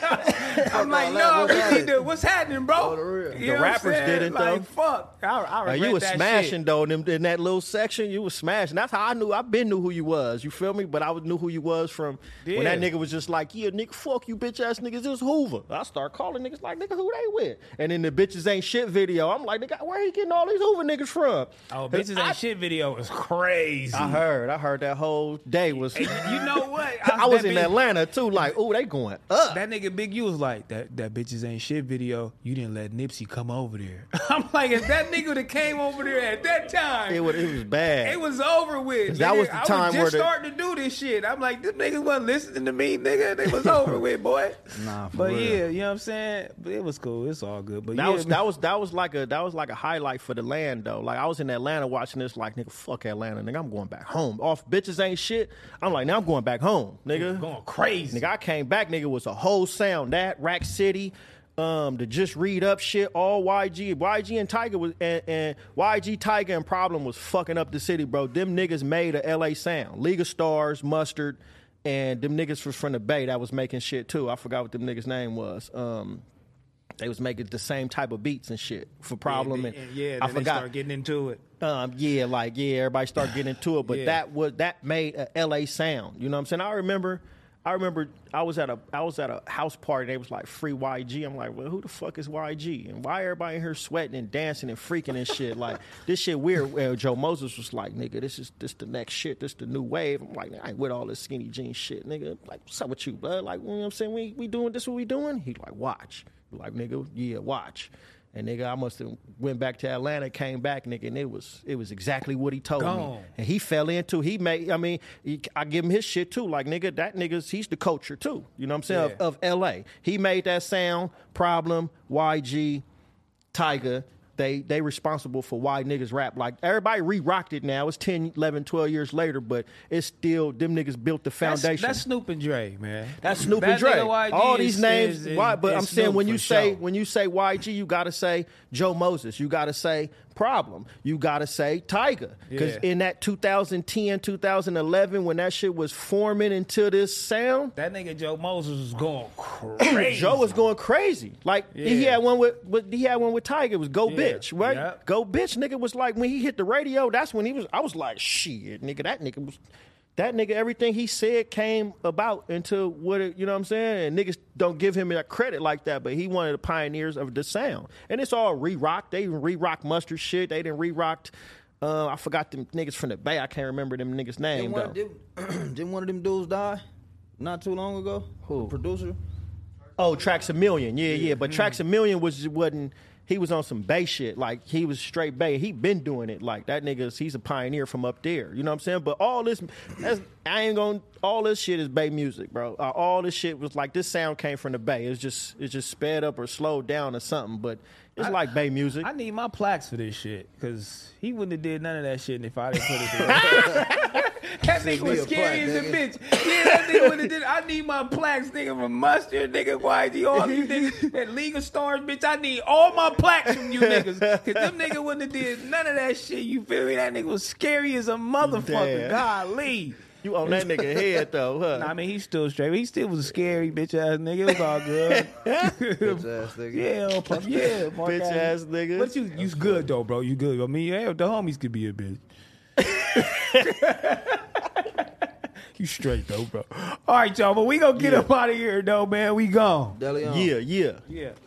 Speaker 1: it. I'm like, no, we need to. What's happening, bro?
Speaker 3: Oh, the real.
Speaker 1: You
Speaker 2: The
Speaker 1: know what I'm
Speaker 2: rappers
Speaker 1: saying?
Speaker 2: didn't,
Speaker 1: like,
Speaker 2: though.
Speaker 1: fuck. I, I
Speaker 2: Uh,
Speaker 1: regret
Speaker 2: you was
Speaker 1: that
Speaker 2: smashing
Speaker 1: shit.
Speaker 2: though in, them, in that little section. You was smashing. That's how I knew. I been knew who you was. You feel me? But I was- knew who you was from when that
Speaker 1: Yeah.
Speaker 2: nigga was just like, yeah, nigga, fuck you, bitch ass niggas. This Hoover. I start calling niggas like, nigga, who they with? And then the bitches ain't shit video. I'm like, nigga, where he getting all these Hoover niggas from?
Speaker 1: Oh, bitches
Speaker 2: I,
Speaker 1: ain't shit video is crazy.
Speaker 2: I heard. I heard that whole day was.
Speaker 1: And you know what?
Speaker 2: I was
Speaker 1: that
Speaker 2: in
Speaker 1: big-
Speaker 2: Atlanta too. Like, oh, they going up.
Speaker 1: That nigga Big U was like, that that bitches ain't shit video. You didn't let Nipsey come over there. I'm like, if that nigga that came over there at that time,
Speaker 2: It was. It was bad.
Speaker 1: it was over with.
Speaker 2: That
Speaker 1: nigga.
Speaker 2: was the
Speaker 1: I
Speaker 2: time
Speaker 1: was
Speaker 2: where
Speaker 1: just
Speaker 2: the-
Speaker 1: starting to do this shit. I'm like, them niggas wasn't listening to me, nigga. They was over with, boy.
Speaker 3: Nah, for
Speaker 1: But
Speaker 3: real.
Speaker 1: yeah, you know what I'm saying? But it was cool. It's all good. But
Speaker 2: That
Speaker 1: yeah,
Speaker 2: was that was that was like a that was like a highlight for the land though. Like I was in Atlanta watching this, like nigga, fuck Atlanta, nigga, I'm going back home. Off bitches ain't shit. I'm like, now I'm going back home, nigga.
Speaker 1: going crazy.
Speaker 2: Nigga, I came back, nigga, was a whole sound. That Rack City, um, the Just Read Up shit, all Y G. Y G and Tiger was and, and Y G, Tiger and Problem was fucking up the city, bro. Them niggas made a L A sound. League of Stars, Mustard, and them niggas was from the Bay that was making shit too. I forgot what them niggas' name was. Um They was making the same type of beats and shit for Problem,
Speaker 1: yeah,
Speaker 2: and,
Speaker 1: and yeah, then
Speaker 2: I
Speaker 1: they
Speaker 2: forgot.
Speaker 1: start getting into it.
Speaker 2: Um, yeah, like yeah, everybody started getting into it, but
Speaker 1: Yeah.
Speaker 2: that was that made a L A sound. You know what I'm saying? I remember, I remember, I was at a I was at a house party. They was like free Y G. I'm like, well, who the fuck is Y G? And why everybody in here sweating and dancing and freaking and shit? Like this shit weird. Well, Joe Moses was like, nigga, this is this the next shit. This the new wave. I'm like, I ain't with all this skinny jeans shit, nigga. Like, what's up with you, bud? Like, you know what I'm saying? We we doing this? What we doing? He like, watch. Like, nigga, yeah, watch. And nigga, I must have went back to Atlanta, came back, nigga, and it was it was exactly what he told me.
Speaker 1: Gone.
Speaker 2: And he fell into, he made, I mean, he, I give him his shit too. Like, nigga, that nigga's, he's the culture too. You know what I'm saying?
Speaker 1: Yeah.
Speaker 2: Of, of L A. He made that sound, Problem, Y G, Tiger. They they responsible for why niggas rap. Like, everybody re-rocked it now. It's ten, eleven, twelve years later, but it's still, them niggas built the
Speaker 1: That's,
Speaker 2: foundation.
Speaker 1: that's Snoop and Dre, man.
Speaker 2: That's Snoop
Speaker 1: That
Speaker 2: and Dre.
Speaker 1: nigga Y G
Speaker 2: All
Speaker 1: is-
Speaker 2: these names,
Speaker 1: is- is-
Speaker 2: why? But
Speaker 1: is
Speaker 2: I'm saying
Speaker 1: Snoop
Speaker 2: when you
Speaker 1: for
Speaker 2: say
Speaker 1: sure.
Speaker 2: when you say Y G, you gotta say Joe Moses. You gotta say Problem. You gotta say Tiger. Because
Speaker 1: Yeah.
Speaker 2: in that two thousand ten, two thousand eleven, when that shit was forming into this sound,
Speaker 1: That nigga Joe Moses was going crazy.
Speaker 2: Joe was going crazy. Like he
Speaker 1: Yeah.
Speaker 2: had one with, with he had one with Tiger. It was Go
Speaker 1: Yeah.
Speaker 2: Bitch, right?
Speaker 1: Yep.
Speaker 2: Go Bitch, nigga was like when he hit the radio. That's when he was. I was like, shit, nigga. That nigga was. that nigga, everything he said came about into what it, you know what I'm saying? And niggas don't give him that credit like that, but he one of the pioneers of the sound. And it's all re-rock. They even re-rock Mustard shit. They didn't re-rocked, uh, I forgot them niggas from the Bay. I can't remember them niggas' name,
Speaker 3: Didn't one,
Speaker 2: though.
Speaker 3: didn't, didn't one of them dudes die not too long ago?
Speaker 2: Who?
Speaker 3: The producer?
Speaker 2: Oh, Tracks a Million. Yeah, yeah. But Tracks a Million was, wasn't, he was on some Bay shit. Like, he was straight Bay. He been doing it. Like, that nigga, he's a pioneer from up there. You know what I'm saying? But all this, that's, I ain't gonna, all this shit is Bay music, bro. Uh, all this shit was like, this sound came from the Bay. It's just, it's just sped up or slowed down or something. But it's
Speaker 1: I,
Speaker 2: like Bay music.
Speaker 1: I need my plaques for this shit, because he wouldn't have did none of that shit if I didn't put it together. That nigga was scary as a bitch. Yeah, that nigga would have did. I need my plaques, nigga, from Mustard, nigga, Y G, all these niggas, that League of Stars, bitch. I need all my plaques from you niggas, because them nigga wouldn't have did none of that shit. You feel me? That nigga was scary as a motherfucker.
Speaker 2: Damn.
Speaker 1: Golly.
Speaker 2: You on that nigga head, though, huh?
Speaker 1: Nah, I mean, he's still straight. He still was a scary bitch ass nigga. It was all good.
Speaker 3: Bitch ass nigga.
Speaker 1: Yeah, pop- yeah, Mark
Speaker 2: Bitch ass nigga.
Speaker 1: But you, you good though, bro. You good. I mean, yeah, the homies could be a bitch. You straight though, bro. All right, y'all. But we gonna get
Speaker 2: Yeah.
Speaker 1: up out of here, though, man. We gone.
Speaker 3: Deli on.
Speaker 2: Yeah, yeah.
Speaker 1: Yeah.